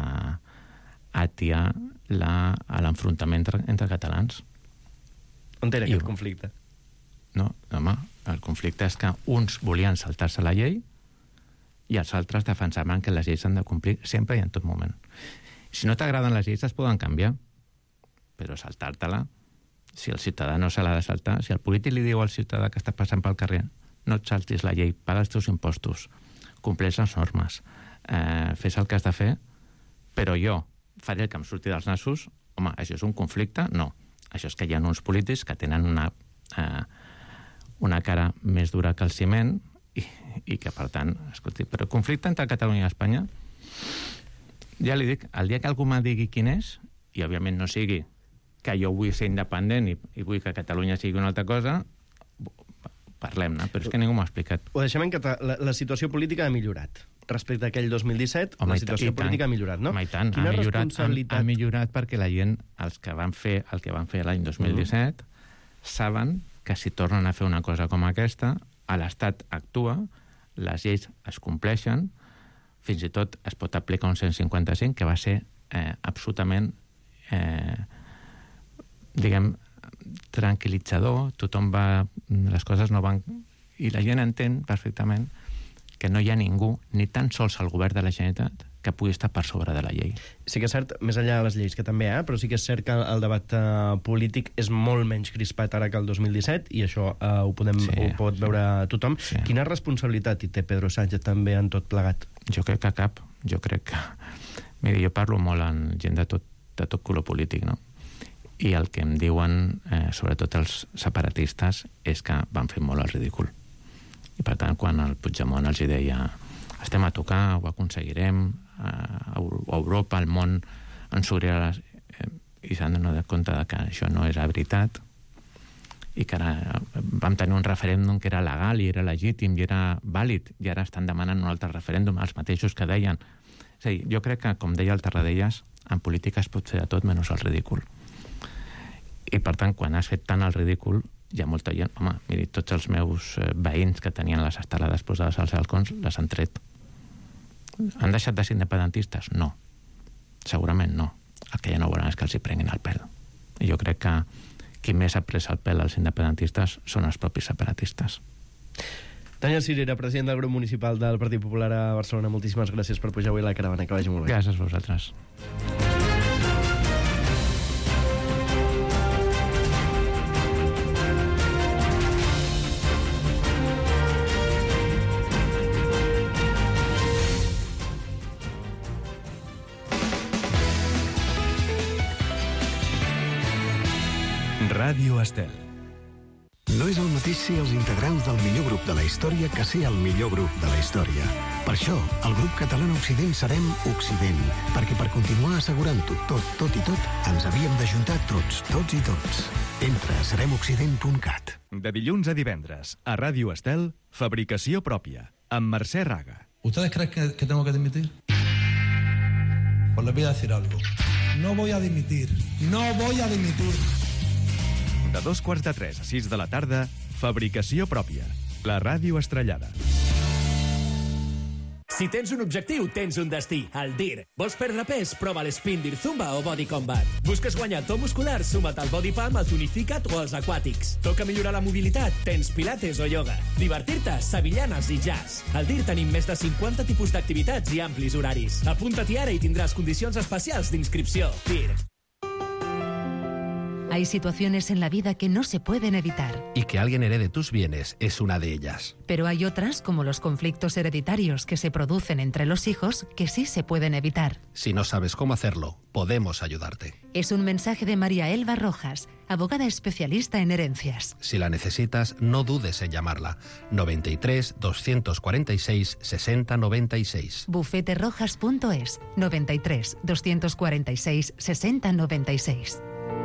atiar l'enfrontament entre catalans. On era aquest conflicte? No, home, el conflicte és que uns volien saltar-se la llei i els altres defensaven que les lleis s'han de complir sempre i en tot moment. Si no t'agraden les lleis, es poden canviar, però saltar-te-la, si el ciutadà no se l'ha de saltar, si el polític li diu al ciutadà que està passant pel carrer, no et saltis la llei, paga els teus impostos, compleix les normes, fes el que has de fer, però jo faré el que em surti dels nassos, home, això és un conflicte? No. Això és que hi ha uns polítics que tenen una cara més dura que el ciment i que, per tant, escolti, però el conflicte entre Catalunya i Espanya, ja li dic, el dia que algú me digui quin és, i òbviament no sigui que jo vull ser independent i vull que Catalunya sigui una altra cosa, parlem-ne, però és que ningú m'ha explicat. Ho deixem en que la situació política ha millorat. Respecte a aquell 2017, la situació política ha millorat, no? Home, i tant, ha millorat perquè la gent, els que van fer el que van fer l'any 2017, saben que si tornen a fer una cosa com aquesta, l'Estat actua, les lleis es compleixen, fins i tot es pot aplicar un 155, que va ser absolutament, diguem, tranquil·litzador, tothom va... Les coses no van... I la gent entén perfectament que no hi ha ningú, ni tan sols el govern de la Generalitat, que pugui estar per sobre de la llei. Sí que és cert, més enllà de les lleis, que també però sí que és cert que el debat polític és molt menys crispat ara que el 2017, i això ho pot veure tothom. Sí. Quina responsabilitat hi té Pedro Sánchez també en tot plegat? Jo crec que cap. Jo crec que... Mira, jo parlo molt amb gent de tot color polític, no? I el que em diuen, sobretot els separatistes, és que van fer molt el ridícul. I per tant, quan el Puigdemont els deia estem a tocar, ho aconseguirem, a Europa, al món, ens obrirà i s'han de donar compte que això no era veritat, i que ara vam tenir un referèndum que era legal i era legítim i era vàlid, i ara estan demanant un altre referèndum, els mateixos que deien. És a dir, jo crec que, com deia el Tarradellas, en política es pot fer de tot menys el ridícul. I per tant, quan has fet tant el ridícul, hi ha molta gent... Home, miri, tots els meus veïns que tenien les estelades posades als balcons les han tret. Han deixat de ser independentistes? No. Segurament no. El que ja no volen és que els hi prenguin el pèl. I jo crec que qui més ha pres el pèl als independentistes són els propis separatistes. Daniel Sirera, president del grup municipal del Partit Popular a Barcelona, moltíssimes gràcies per pujar avui a la caravana. Que vagi molt bé. Gràcies a vosaltres. Ràdio Estel. No és el mateix ser els integrants del millor grup de la història que ser el millor grup de la història. Per això, el grup català Occident serem Occident, perquè per continuar assegurant-ho tot i tot, ens havíem d'ajuntar tots i tots. Entra a seremoccident.cat. De dilluns a divendres, a Ràdio Estel, Fabricació Pròpia, amb Mercè Raga. ¿Ustedes creen que tengo que dimitir? Pues les voy a decir algo. No voy a dimitir. No voy a dimitir. De 2:45 a 6 de la tarda, Fabricació Pròpia, la ràdio estrellada. Si tens un objectiu, tens un destí, el DIR. Vols perdre pes? Prova l'Spin DIR Zumba o Body Combat. Busques guanyar to muscular? Suma't al Body Pump, al Tonificat o als Aquàtics. Toca millorar la mobilitat? Tens pilates o ioga. Divertir-te? Sevillanes i jazz. Al DIR tenim més de 50 tipus d'activitats i amplis horaris. Apunta't-hi ara i tindràs condicions especials d'inscripció. DIR. Hay situaciones en la vida que no se pueden evitar. Y que alguien herede tus bienes es una de ellas. Pero hay otras, como los conflictos hereditarios que se producen entre los hijos, que sí se pueden evitar. Si no sabes cómo hacerlo, podemos ayudarte. Es un mensaje de María Elba Rojas, abogada especialista en herencias. Si la necesitas, no dudes en llamarla. 93 246 60 96. Bufeterrojas.es. 93 246 60 96.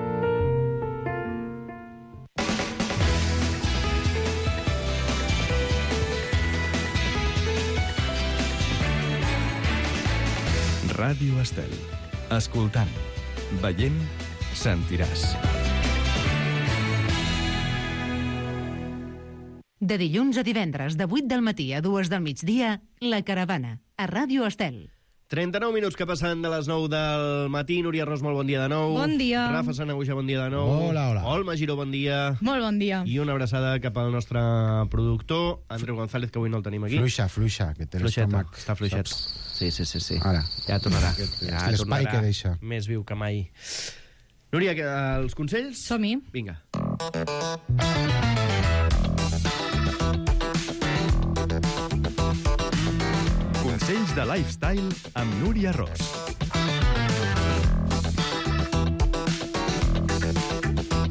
Ràdio Estel. Escoltant, veient, sentiràs. De dilluns a divendres, de 8 del matí a 2 del migdia, La Caravana, a Ràdio Estel. 39 minuts que passen de les 9 del matí. Núria Ros, molt bon dia de nou. Bon dia. Rafa Sanahuja, bon dia de nou. Hola, hola. Olma Giró, bon dia. Molt bon dia. I una abraçada cap al nostre productor, Andreu González, que avui no el tenim aquí. Fluixa, que té l'estómac. Està fluixet. Sí. Ara. Ja tornarà. És l'espai que deixa. Més viu que mai. Núria, els consells? Som-hi. Vinga. Consells de lifestyle amb Núria Ros.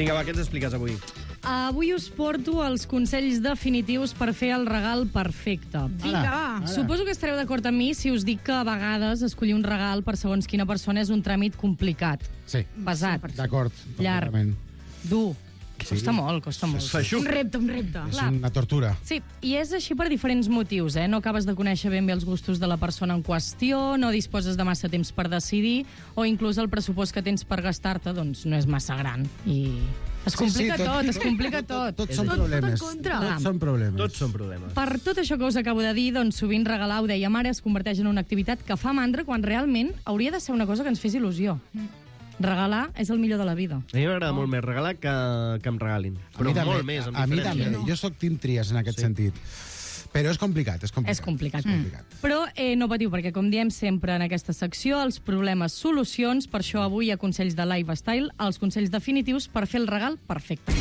Vinga, va, què ens expliques avui? Avui us porto els consells definitius per fer el regal perfecte. Vinga, va. Suposo que estareu d'acord amb mi si us dic que a vegades escollir un regal per segons quina persona és un tràmit complicat. Sí. Pesat. D'acord. Llarg. Dur. Costa molt, costa molt. Un repte. És una tortura. Sí, i és així per diferents motius, No acabes de conèixer ben bé els gustos de la persona en qüestió, no disposes de massa temps per decidir, o inclús el pressupost que tens per gastar-te doncs no és massa gran. I es complica tot, es complica tot. Tots són problemes. Tots són problemes. Tots són problemes. Per tot això que us acabo de dir, doncs sovint regalar, ho dèiem ara, es converteix en una activitat que fa mandra quan realment hauria de ser una cosa que ens fes il·lusió. Regalar és el millor de la vida. A mi m'agrada molt més regalar que em regalin. Però molt més, amb a mi diferència. també. Jo sóc Team Trias en aquest sentit. Però és complicat, és complicat. És complicat. Però no patiu, perquè com diem sempre en aquesta secció, els problemes, solucions, per això avui a Consells de Lifestyle, els consells definitius per fer el regal perfecte.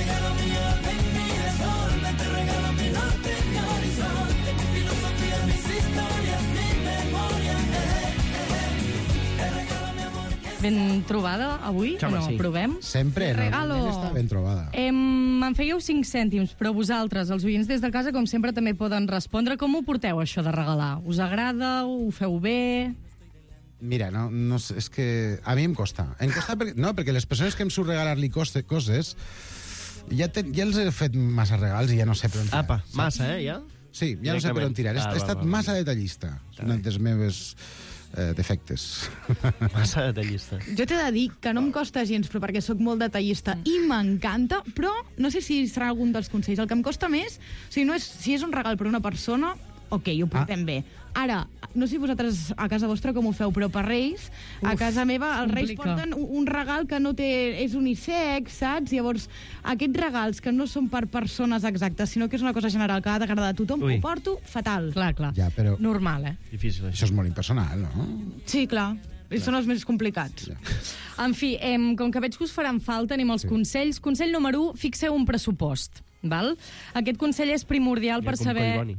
Ben trobada avui? Home, no? sí. Provem? Sempre, normalment està ben trobada. Me'n fèieu 5 cèntims, però vosaltres, els oients des de casa, com sempre, també poden respondre. Com ho porteu, això de regalar? Us agrada? Ho feu bé? Mira, no sé, és que a mi em costa. Perquè les persones que em surt regalar-li coses ja els he fet massa regals i ja no sé per on tirar. Apa, massa, ja? Sí, ja no sé per on tirar. He estat massa detallista. És una de les meves defectes. Massa detallista. Jo t'he de dir que no em costa gens, però perquè sóc molt detallista i m'encanta, però no sé si serà algun dels consells. El que em costa més, o sigui, no és, si és un regal per una persona, ok, ho portem bé. Ara, no sé vosaltres a casa vostra com ho feu, però per Reis, a casa meva els Reis porten un regal que no té... és unisex, saps? Llavors, aquests regals que no són per persones exactes, sinó que és una cosa general que ha d'agradar a tothom, ho porto fatal. Clar. Ja, però... Normal, Difícil. Això és molt impersonal, no? Sí, clar. Són els més complicats. En fi, com que veig que us faran falta, anem als consells. Consell número 1, fixeu un pressupost. Val? Aquest consell és primordial per saber...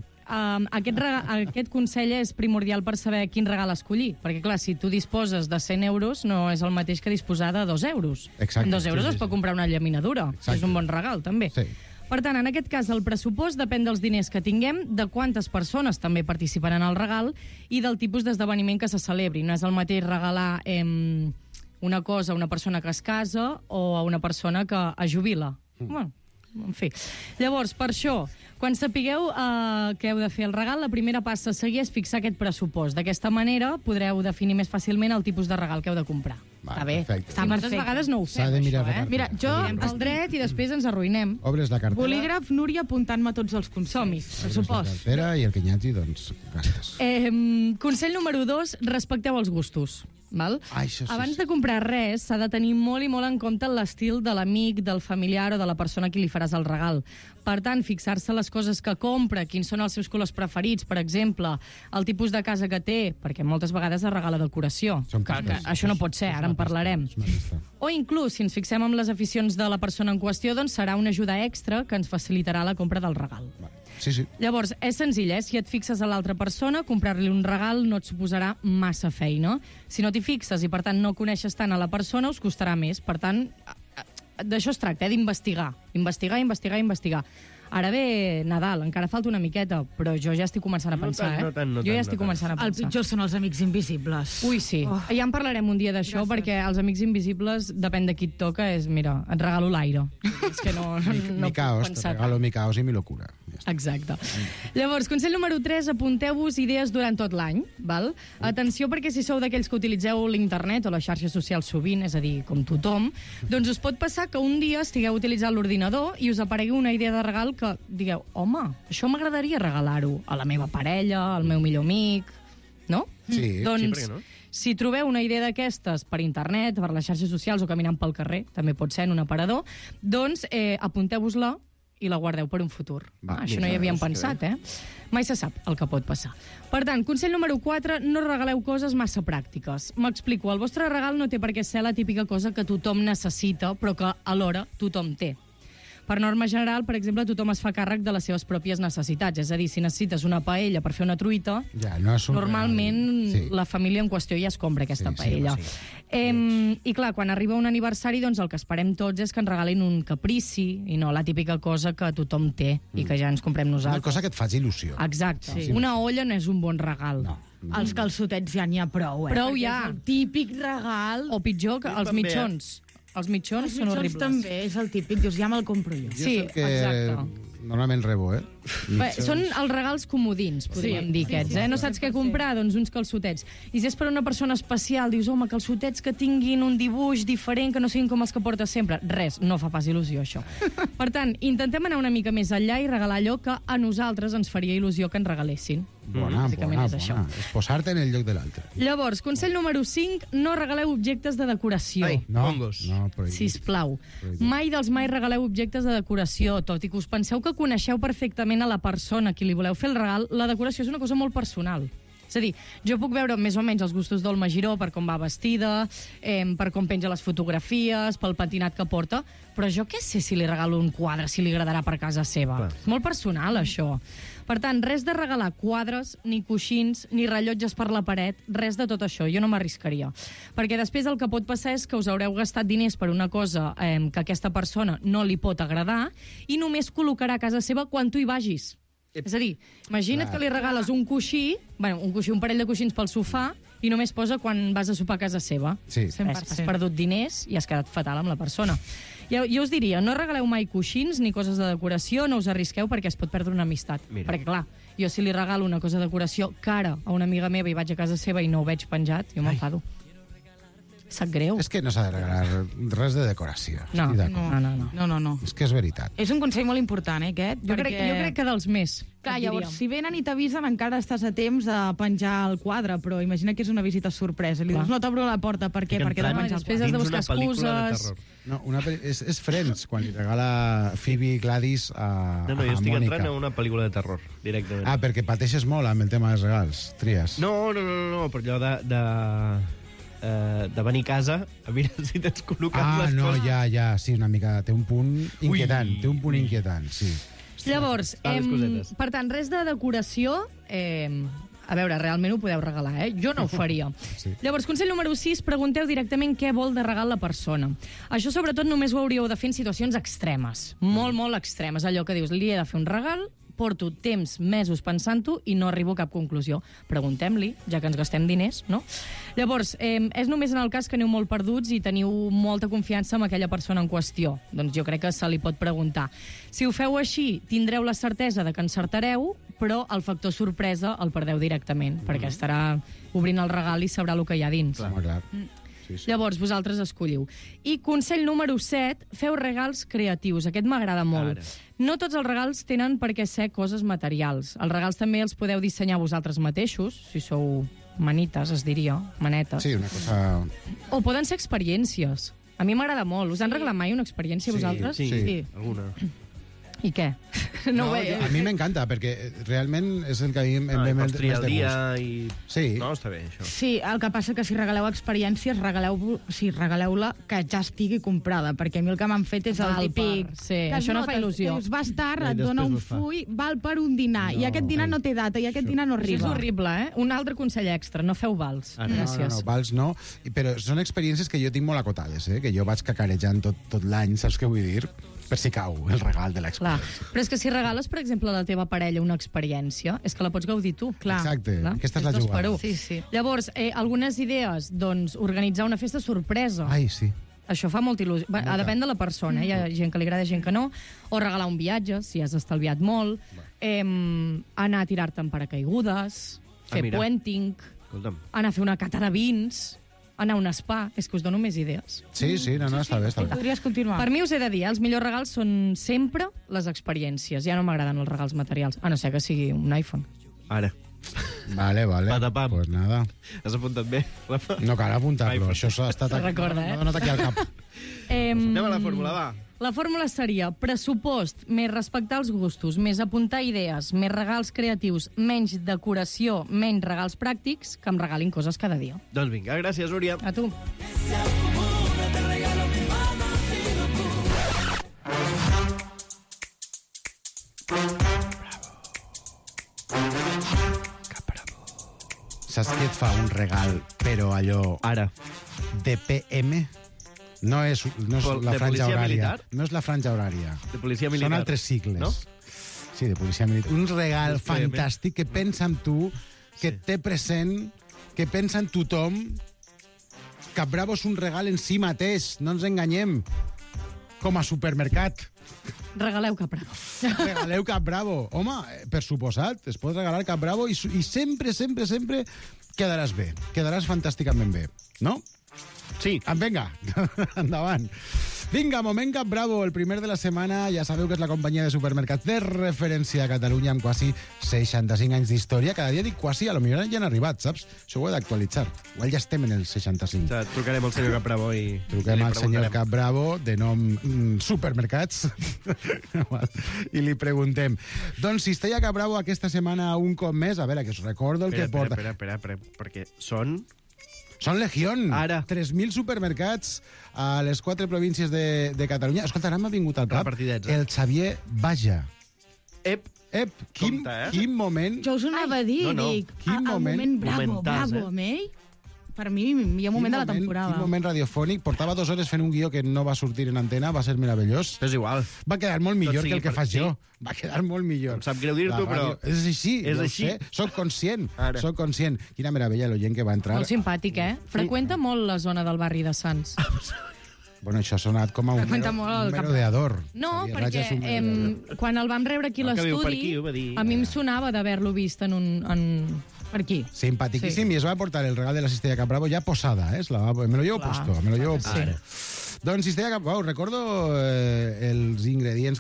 Aquest consell és primordial per saber quin regal escollir. Perquè, clar, si tu disposes de 100 euros, no és el mateix que disposar de 2 euros. Exacte. Amb 2 euros es pot comprar una llaminadura. És un bon regal, també. Sí. Per tant, en aquest cas, el pressupost depèn dels diners que tinguem, de quantes persones també participaran en el regal i del tipus d'esdeveniment que se celebri. No és el mateix regalar una cosa a una persona que es casa o a una persona que es jubila. Bueno, en fi. Llavors, per això, quan sapigueu que heu de fer el regal, la primera passa a seguir és fixar aquest pressupost. D'aquesta manera podreu definir més fàcilment el tipus de regal que heu de comprar. Està bé. Perfecte. Moltes vegades no ho fem, S'ha de mirar això, la Mira, jo... Mirem pel dret i després ens arruïnem. Obres la cartera. Bolígraf, Núria, apuntant-me tots els consells. Pressupost. La cartera i el canyati, doncs, gastes. Consell número 2, respecteu els gustos. Val? Això sí. Abans de comprar res, s'ha de tenir molt i molt en compte l'estil de l'amic, del familiar o de la persona a qui li faràs el regal. Per tant, fixar-se les coses que compra, quins són els seus colors preferits, per exemple, el tipus de casa que té, perquè moltes vegades es regala decoració. Que això no pot ser, ara en parlarem. O inclús, si ens fixem en les aficions de la persona en qüestió, doncs serà una ajuda extra que ens facilitarà la compra del regal. Sí. Llavors, és senzill, si et fixes a l'altra persona, comprar-li un regal no et suposarà massa feina. Si no t'hi fixes i, per tant, no coneixes tant a la persona, us costarà més. Per tant, d'això es tracta, d'investigar. Investigar. Ara ve Nadal, encara falta una miqueta, però jo ja estic començant a pensar, No tant. Jo ja estic començant a pensar. El pitjor són els amics invisibles. Ui, sí. Ja en parlarem un dia d'això, perquè els amics invisibles, depèn de qui et toca, és, mira, et regalo l'aire. És que no Mi caos, te regalo mi caos i mi locura. Exacte. Llavors, consell número 3, apunteu-vos idees durant tot l'any, val? Atenció, perquè si sou d'aquells que utilitzeu l'internet o les xarxes socials sovint, és a dir, com tothom, doncs us pot passar que un dia estigueu utilitzant l'ordinador i us aparegui una idea de regal que digueu, home, això m'agradaria regalar-ho a la meva parella, al meu millor amic, no? Sí, doncs, per què no? si trobeu una idea d'aquestes per internet, per les xarxes socials o caminant pel carrer, també pot ser en un aparador, doncs apunteu-vos-la i la guardeu per un futur. Això no hi havíem pensat, Mai se sap el que pot passar. Per tant, consell número 4, no regaleu coses massa pràctiques. M'explico, el vostre regal no té per què ser la típica cosa que tothom necessita, però que alhora tothom té. Per norma general, per exemple, tothom es fa càrrec de les seves pròpies necessitats. És a dir, si necessites una paella per fer una truita, ja, no és normalment la família en qüestió ja es compra aquesta paella. I clar, quan arriba un aniversari, doncs el que esperem tots és que ens regalin un caprici i no la típica cosa que tothom té i que ja ens comprem nosaltres. Una cosa que et faci il·lusió. Exacte. Una olla no és un bon regal. No. Els calçotets ja n'hi ha prou, Prou ja. És el típic regal. O pitjor, que els mitjons. Els mitjons són horribles. També és el típic, dius, ja me'l compro jo. Sí, exacte. Normalment rebo, Són els regals comodins, podríem dir aquests, No saps què comprar? Doncs uns calçotets. I si és per una persona especial, dius, home, calçotets que tinguin un dibuix diferent, que no siguin com els que porta sempre. Res, no fa pas il·lusió, això. Per tant, intentem anar una mica més enllà i regalar allò que a nosaltres ens faria il·lusió que ens regalessin. Bona. És posar-te en el lloc de l'altre. Llavors, consell número 5, no regaleu objectes de decoració. No, sisplau. Mai dels mai regaleu objectes de decoració, tot i que us penseu que coneixeu perfectament a la persona a qui li voleu fer el regal, la decoració és una cosa molt personal. És a dir, jo puc veure més o menys els gustos d'Olma Giró per com va vestida, per com penja les fotografies, pel patinat que porta, però jo què sé si li regalo un quadre, si li agradarà per casa seva. És molt personal, això. Per tant, res de regalar quadres, ni coixins, ni rellotges per la paret, res de tot això. Jo no m'arriscaria. Perquè després el que pot passar és que us haureu gastat diners per una cosa que a aquesta persona no li pot agradar i només col·locarà a casa seva quan tu hi vagis. És a dir, imagina't que li regales un coixí, un parell de coixins pel sofà, i només posa quan vas a sopar a casa seva. Sí. Has perdut diners i has quedat fatal amb la persona. Jo us diria, no regaleu mai coixins ni coses de decoració, no us arrisqueu perquè es pot perdre una amistat. Perquè, clar, jo si li regalo una cosa de decoració cara a una amiga meva i vaig a casa seva i no ho veig penjat, jo m'enfado. Sap greu. És que no s'ha de regalar res de decoració. No. És que és veritat. És un consell molt important, aquest. Jo crec que dels més. Clar, llavors, si venen i t'avisen, encara estàs a temps de penjar el quadre, però imagina que és una visita sorpresa. Li dius, no t'obro la porta, per què? Perquè de penjar després has de buscar excuses. No, és Friends, quan li regala Phoebe Gladys a Mònica. No, jo estic entrant a una pel·lícula de terror, directament. Perquè pateixes molt amb el tema dels regals. Tries. No, per allò de venir a casa a mirar si t'has col·locat les coses. Ja, sí, una mica. Té un punt inquietant, sí. Llavors, per tant, res de decoració. A veure, realment ho podeu regalar, Jo no ho faria. Llavors, consell número 6, pregunteu directament què vol de regal la persona. Això, sobretot, només ho hauríeu de fer en situacions extremes. Molt, molt extremes. Allò que dius, li he de fer un regal, porto temps, mesos pensant-ho i no arribo a cap conclusió. Preguntem-li, ja que ens gastem diners, no? Llavors, és només en el cas que aneu molt perduts i teniu molta confiança en aquella persona en qüestió. Doncs jo crec que se li pot preguntar. Si ho feu així, tindreu la certesa de que encertareu, però el factor sorpresa el perdeu directament, perquè estarà obrint el regal i sabrà el que hi ha dins. Clar. Llavors, vosaltres escolliu. I consell número 7, feu regals creatius. Aquest m'agrada molt. No tots els regals tenen per què ser coses materials. Els regals també els podeu dissenyar vosaltres mateixos, si sou manites, es diria, manetes. Sí, una cosa... O poden ser experiències. A mi m'agrada molt. Us han regalat mai una experiència, vosaltres? Sí, alguna. I què? No, a mi m'encanta, perquè realment és el que a mi em ve més de gust. Sí. No, està bé, això. Sí, el que passa que si regaleu experiències, regaleu-la que ja estigui comprada, perquè a mi el que m'han fet és el típic... Sí, això no fa il·lusió. Dius, va estar, et dona un full, val per un dinar, i aquest dinar no té data, i aquest dinar no arriba. És horrible, Un altre consell extra, no feu vals. Gràcies. No, vals no, però són experiències que jo tinc molt acotades, que jo vaig cacarejant tot l'any, saps què vull dir? Per si cau el regal de l'experiència. Però és que si regales, per exemple, a la teva parella una experiència, és que la pots gaudir tu. Exacte, aquesta és la jugada. Sí. Llavors, algunes idees, doncs, organitzar una festa sorpresa. Ai, sí. Això fa molta il·lusió. Depèn de la persona, Hi ha gent que li agrada, gent que no. O regalar un viatge, si has estalviat molt. Anar a tirar-te en paracaigudes, fer puenting, anar a fer una cata de vins, anar a un spa, és que us dono més idees. Sí, no, està bé. Podries continuar. Per mi us he de dir, els millors regals són sempre les experiències. Ja no m'agraden els regals materials, a no ser que sigui un iPhone. Ara. Vale. Patapam. Pues nada. Has apuntat bé? No cal apuntar-lo, això s'ha estat... Se recorda, No donat aquí al cap. Anem a la fórmula, va. La fórmula seria pressupost, més respectar els gustos, més apuntar idees, més regals creatius, menys decoració, menys regals pràctics, que em regalin coses cada dia. Doncs vinga, gràcies, Núria. A tu. saps qui et fa un regal, però allò... Ara. De PM? No és la franja horària. Militar? No és la franja horària. De policia militar. Són altres cicles. No? Sí, de policia militar. Un regal fantàstic que pensa en tu, que et té present, que pensa en tothom. Cap Bravo és un regal en si mateix, no ens enganyem. Com a supermercat. Regaleu Cap Bravo. Regaleu Cap Bravo. Home, per suposat, es pot regalar Cap Bravo i sempre, sempre, sempre quedaràs bé. Quedaràs fantàsticament bé, no? Sí. Vinga, endavant. Vinga, moment Cap Bravo, el primer de la setmana. Ja sabeu que és la companyia de supermercats de referència a Catalunya amb quasi 65 anys d'història. Cada dia dic quasi, a lo millor ja han arribat, saps? Això ho he d'actualitzar. Igual ja estem en el 65. O sigui, trucarem al senyor Cap Bravo i... Truquem al senyor Cap Bravo, de nom Supermercats, i li preguntem. Doncs Cistella Cap Bravo aquesta setmana un cop més. A veure, que us recordo el que porta. Espera, perquè són... Són Legión. Ara. 3.000 supermercats a les 4 províncies de Catalunya. Escolta, ara m'ha vingut al cap el Xavier Baja. Ep, quin moment... Jo us ho anava a dir, dic. Quin moment... Bravo, amb ell. Per mi, hi ha un moment de la temporada. Quin moment radiofònic. Portava 2 hores fent un guió que no va sortir en antena, va ser meravellós. És igual. Va quedar molt millor que el que faig jo. Va quedar molt millor. Em sap greu dir-t'ho, però... És així, és així. Soc conscient. Quina meravella l'oient que va entrar. Molt simpàtic, Freqüenta molt la zona del barri de Sants. Bueno, això ha sonat com a un merodeador. No, perquè quan el vam rebre aquí a l'estudi, a mi em sonava d'haver-lo vist en un... Per aquí. Simpaticíssim, i es va portar el regal de la Cistella Cap Bravo ja posada, me lo llevo puesto, me lo llevo puesto. Doncs Cistella Cap Bravo, recordo els elements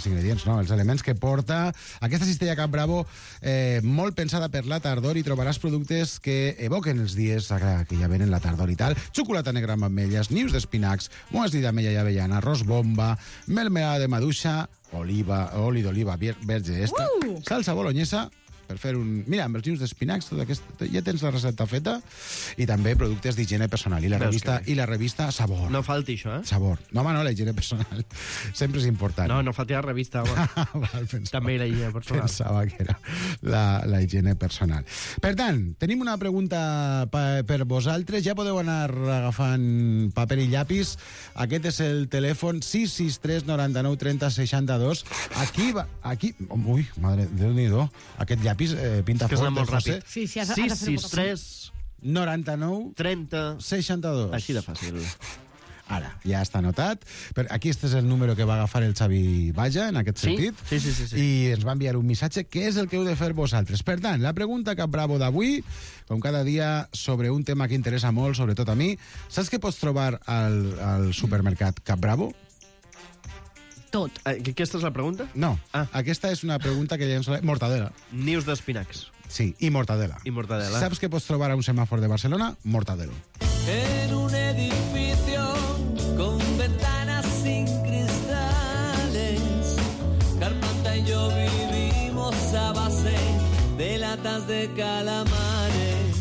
que porta aquesta Cistella Cap Bravo, molt pensada per la tardor, i trobaràs productes que evoquen els dies que ja venen la tardor i tal. Xocolata negra amb ametlles, nius d'espinacs, muesli d'amella i avellana, arròs bomba, melmelada de maduixa, oli d'oliva verge extra, salsa bolognesa, per fer un... Mira, amb els nius d'espinacs, ja tens la recepta feta, i també productes d'higiene personal. I la revista Sabor. No falti això, Sabor. No, home, no, la higiene personal sempre és important. No falti la revista, home. També la higiene personal. Pensava que era la higiene personal. Per tant, tenim una pregunta per vosaltres. Ja podeu anar agafant paper i llapis. Aquest és el telèfon 663 99 30 62. Aquí... Ui, madre, Déu-n'hi-do. Aquest llapis pinta fort. És que és molt ràpid. Sí, has de fer 663 99 30 62. Així de fàcil. Ara, ja està anotat. Aquí este és el número que va agafar el Xavi Baja, en aquest sentit. Sí. I ens va enviar un missatge, que és el que heu de fer vosaltres. Per tant, la pregunta Cap Bravo d'avui, com cada dia, sobre un tema que interessa molt, sobretot a mi. Saps què pots trobar al supermercat Cap Bravo? Tot. Aquesta és la pregunta? No, aquesta és una pregunta que ja ens... Mortadela. Nius d'espinacs. Sí, i mortadela. Saps què pots trobar a un semàfor de Barcelona? Mortadelo. En un edificio con ventanas sin cristales, Carpanta y yo vivimos a base de latas de calamares.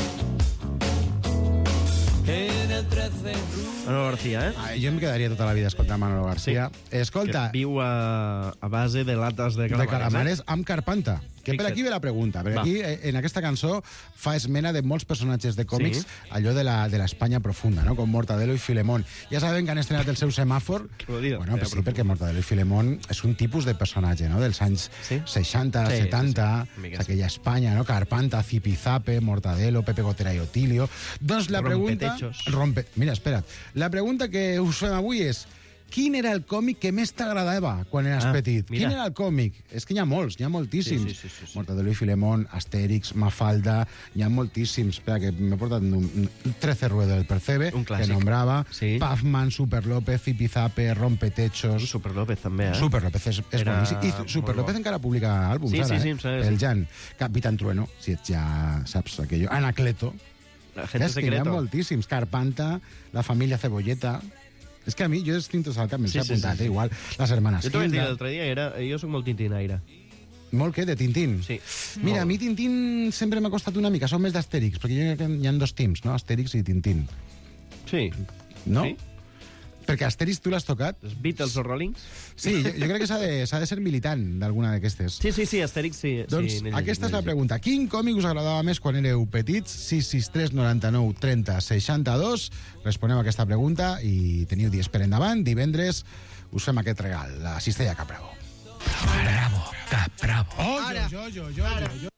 En el 13... Manolo García, Jo em quedaria tota la vida escoltant Manolo García. Escolta... Que viu a base de lates de calamares. De calamares amb Carpanta. Que per aquí ve la pregunta, perquè aquí, en aquesta cançó, fa esmena de molts personatges de còmics, allò de l'Espanya profunda, no? Com Mortadelo i Filemón. Ja sabem que han estrenat el seu semàfor. Bueno, pues sí, perquè Mortadelo i Filemón és un tipus de personatge, no? Dels anys 60, 70, aquella Espanya, no? Carpanta, Zipizape, Mortadelo, Pepe Gotera i Otilio. Doncs la pregunta... Mira, espera't. La pregunta que us fem avui és: quin era el còmic que més t'agradava quan eres petit? Quin era el còmic? És que n'hi ha molts, n'hi ha moltíssims. Mortadelo i Filemón, Astèrix, Mafalda, n'hi ha moltíssims. Espera, que m'he portat un 13 Ruedo del Percebe, que nombrava, Puffman, Super López, Zipizape, Rompetechos... Super López també, Super López és boníssim. I Super López encara publica àlbums, ara, el Jan. Capitán Trueno, si ets ja, saps, aquello. Anacleto. És que n'hi ha moltíssims. Carpanta, La Família Cebolleta... És que a mi, jo els tintos al cap, me'ls he apuntat, igual. Les hermanes Hilda. Jo t'ho vaig dir l'altre dia, jo soc molt tintinaire. Molt què? De Tintín? Sí. Mira, a mi Tintín sempre m'ha costat una mica, som més d'Astèrix, perquè hi ha 2 teams, no? Astèrix i Tintín. Sí. No? Sí. Perquè Asterix tu l'has tocat? Els Beatles o Rollings? Sí, jo crec que s'ha de ser militant d'alguna d'aquestes. Sí, Asterix sí. Doncs aquesta és la pregunta. Quin còmic us agradava més quan éreu petits? 663 99 30 62. Responem a aquesta pregunta i teniu dies per endavant. Divendres us fem aquest regal, la cistella Capravo. Capravo. Oh, jo.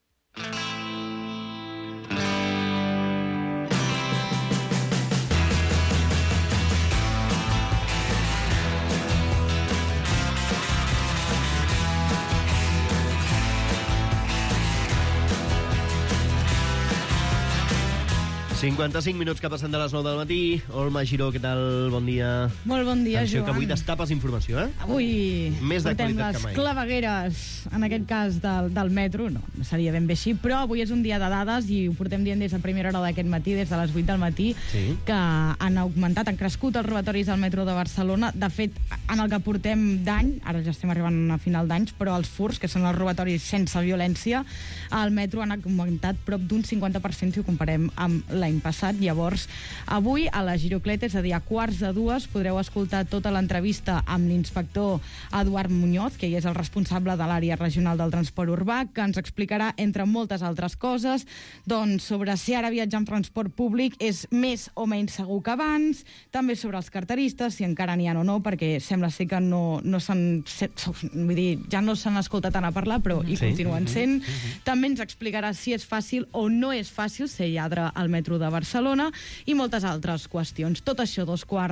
Sí. 55 minuts que passen de les 9 del matí. Olma Giró, què tal? Bon dia. Molt bon dia, Atenció, Joan. que avui destapes informació, eh? Avui més portem d'actualitat les que mai. clavegueres, en aquest cas del metro, no seria ben bé així, però avui és un dia de dades i ho portem dient des de primera hora d'aquest matí, des de les 8 del matí, que han augmentat, han crescut els robatoris al metro de Barcelona. De fet, en el que portem d'any, ara ja estem arribant a final d'anys, però els furts, que són els robatoris sense violència, al metro han augmentat prop d'un 50% si ho comparem amb l'any passat. Llavors, avui a la Girocleta, és a dir, a 1:45, podreu escoltar tota l'entrevista amb l'inspector Eduard Muñoz, que és el responsable de l'àrea regional del transport urbà, que ens explicarà, entre moltes altres coses, doncs, sobre si ara viatjar en transport públic és més o menys segur que abans, també sobre els carteristes, si encara n'hi ha o no, perquè sembla ser que no s'han... Vull dir, ja no s'han escoltat tant a parlar, però hi continuen sent. També ens explicarà si és fàcil o no és fàcil ser lladre al metro de Barcelona i moltes altres qüestions. Tot això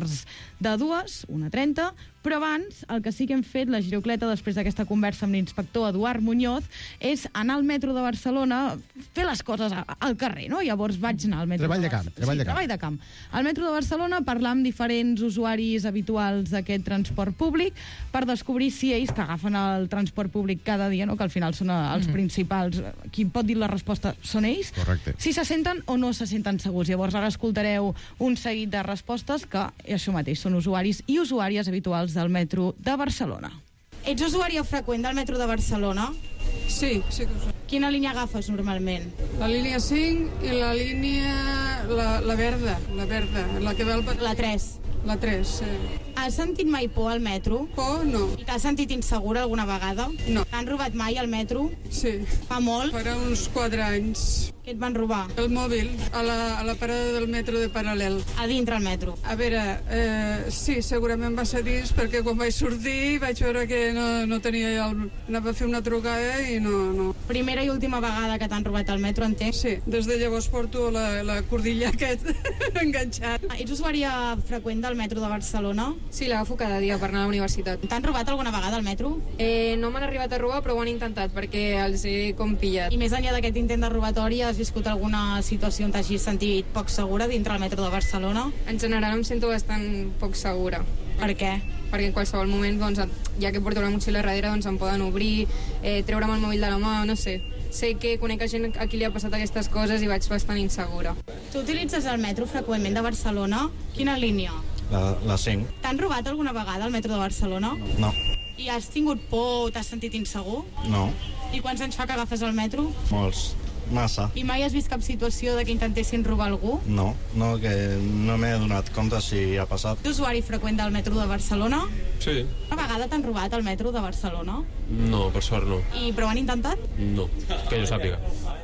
1:45, 1:30, però abans, el que sí que hem fet, la Girocleta, després d'aquesta conversa amb l'inspector Eduard Muñoz, és anar al metro de Barcelona, fer les coses al carrer, no? Llavors vaig anar al metro Treball de camp. Treball de camp. Al metro de Barcelona, parlar amb diferents usuaris habituals d'aquest transport públic per descobrir si ells, que agafen el transport públic cada dia, no? Que al final són els principals, qui pot dir la resposta són ells, correcte, si se senten o no se senten segurs. Llavors ara escoltareu un seguit de respostes que, això mateix, són usuaris i usuàries habituals del metro de Barcelona. Ets usuari freqüent del metro de Barcelona? Sí que ho soc. Quina línia agafes normalment? La línia 5 i la línia... la verda, la que ve al... La 3. La 3, sí. Has sentit mai por al metro? Por, no. I t'has sentit insegura alguna vegada? No. T'han robat mai al metro? Sí. Fa molt? Farà uns 4 anys. Què et van robar? El mòbil, a la parada del metro de Paral·lel. A dintre el metro? A veure, sí, segurament va ser dins, perquè quan vaig sortir vaig veure que no tenia... Anava a fer una trucada i no. Primera i última vegada que t'han robat al metro, entenc? Sí, des de llavors porto la cordilla aquest enganxat. Ets usuària freqüent del metro de Barcelona? Sí, l'agafo cada dia per anar a la universitat. T'han robat alguna vegada al metro? No m'han arribat a robar, però ho han intentat, perquè els he com pillat. I més enllà d'aquest intent de robatori, has viscut alguna situació on t'hagis sentit poc segura dintre el metro de Barcelona? En general em sento bastant poc segura. Per què? Perquè en qualsevol moment, doncs, ja que porto la motxilla darrere, doncs em poden obrir, treure'm el mòbil de la mà, no sé. Sé que conec gent a qui li ha passat aquestes coses i vaig bastant insegura. Tu utilitzes el metro freqüentment de Barcelona? Quina línia? La 5. T'han robat alguna vegada al metro de Barcelona? No. I has tingut por o t'has sentit insegur? No. I quants anys fa que agafes el metro? Molts. Massa. I mai has vist cap situació de que intentessin robar algú? No, que no m'he donat compte si ha passat. Ets usuari freqüent del metro de Barcelona? Sí. Una vegada t'han robat al metro de Barcelona? No, per sort no. Però ho han intentat? No, que jo sàpiga.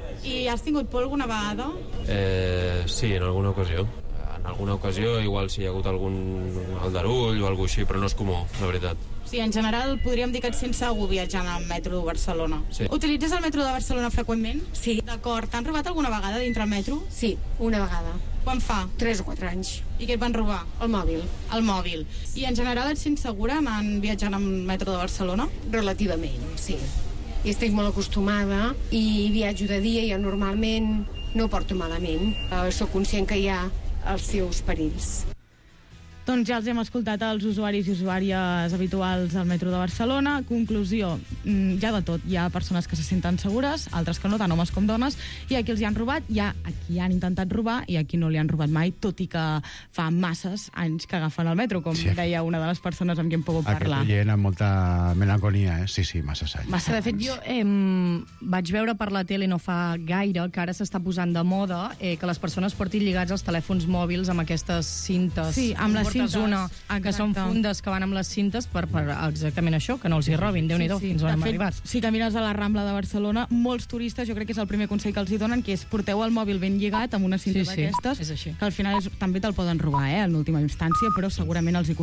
I has tingut por alguna vegada? Sí, en alguna ocasió. En alguna ocasió, igual si hi ha hagut algun aldarull o alguna així, però no és comú, la veritat. Sí, en general podríem dir que ets sense segur viatjant al metro de Barcelona. Sí. Utilitzes el metro de Barcelona freqüentment? Sí. D'acord. T'han robat alguna vegada dintre el metro? Sí, una vegada. Quan fa? 3 o 4 anys. I què et van robar? El mòbil. El mòbil. I en general ets insegura anant viatjant al metro de Barcelona? Relativament, sí. I estic molt acostumada i viatjo de dia i jo normalment no ho porto malament. Soc conscient que hi ha els seus perills. Doncs ja els hem escoltat els usuaris i usuàries habituals al metro de Barcelona. Conclusió, hi ha de tot. Hi ha persones que se senten segures, altres que no, tant homes com dones, i a qui els hi han robat, hi ha a qui han intentat robar i a qui no li han robat mai, tot i que fa masses anys que agafen el metro, com deia una de les persones amb qui hem pogut parlar. Aquest oient amb molta melancolia, eh? Sí, masses anys. De fet, jo vaig veure per la tele no fa gaire que ara s'està posant de moda que les persones portin lligats els telèfons mòbils amb aquestes cintes. Sí, amb les portes cintes. una, que són fundes que van amb les cintes per exactament això, que no els hi robin. Déu-n'hi-do, fins on hem arribat. Sí que mires a la Rambla de Barcelona, molts turistes, jo crec que és el primer consell que els hi donen, que és porteu el mòbil ben lligat amb una cinta d'aquestes, és així. que al final també te'l poden robar, en última instància, però segurament els hi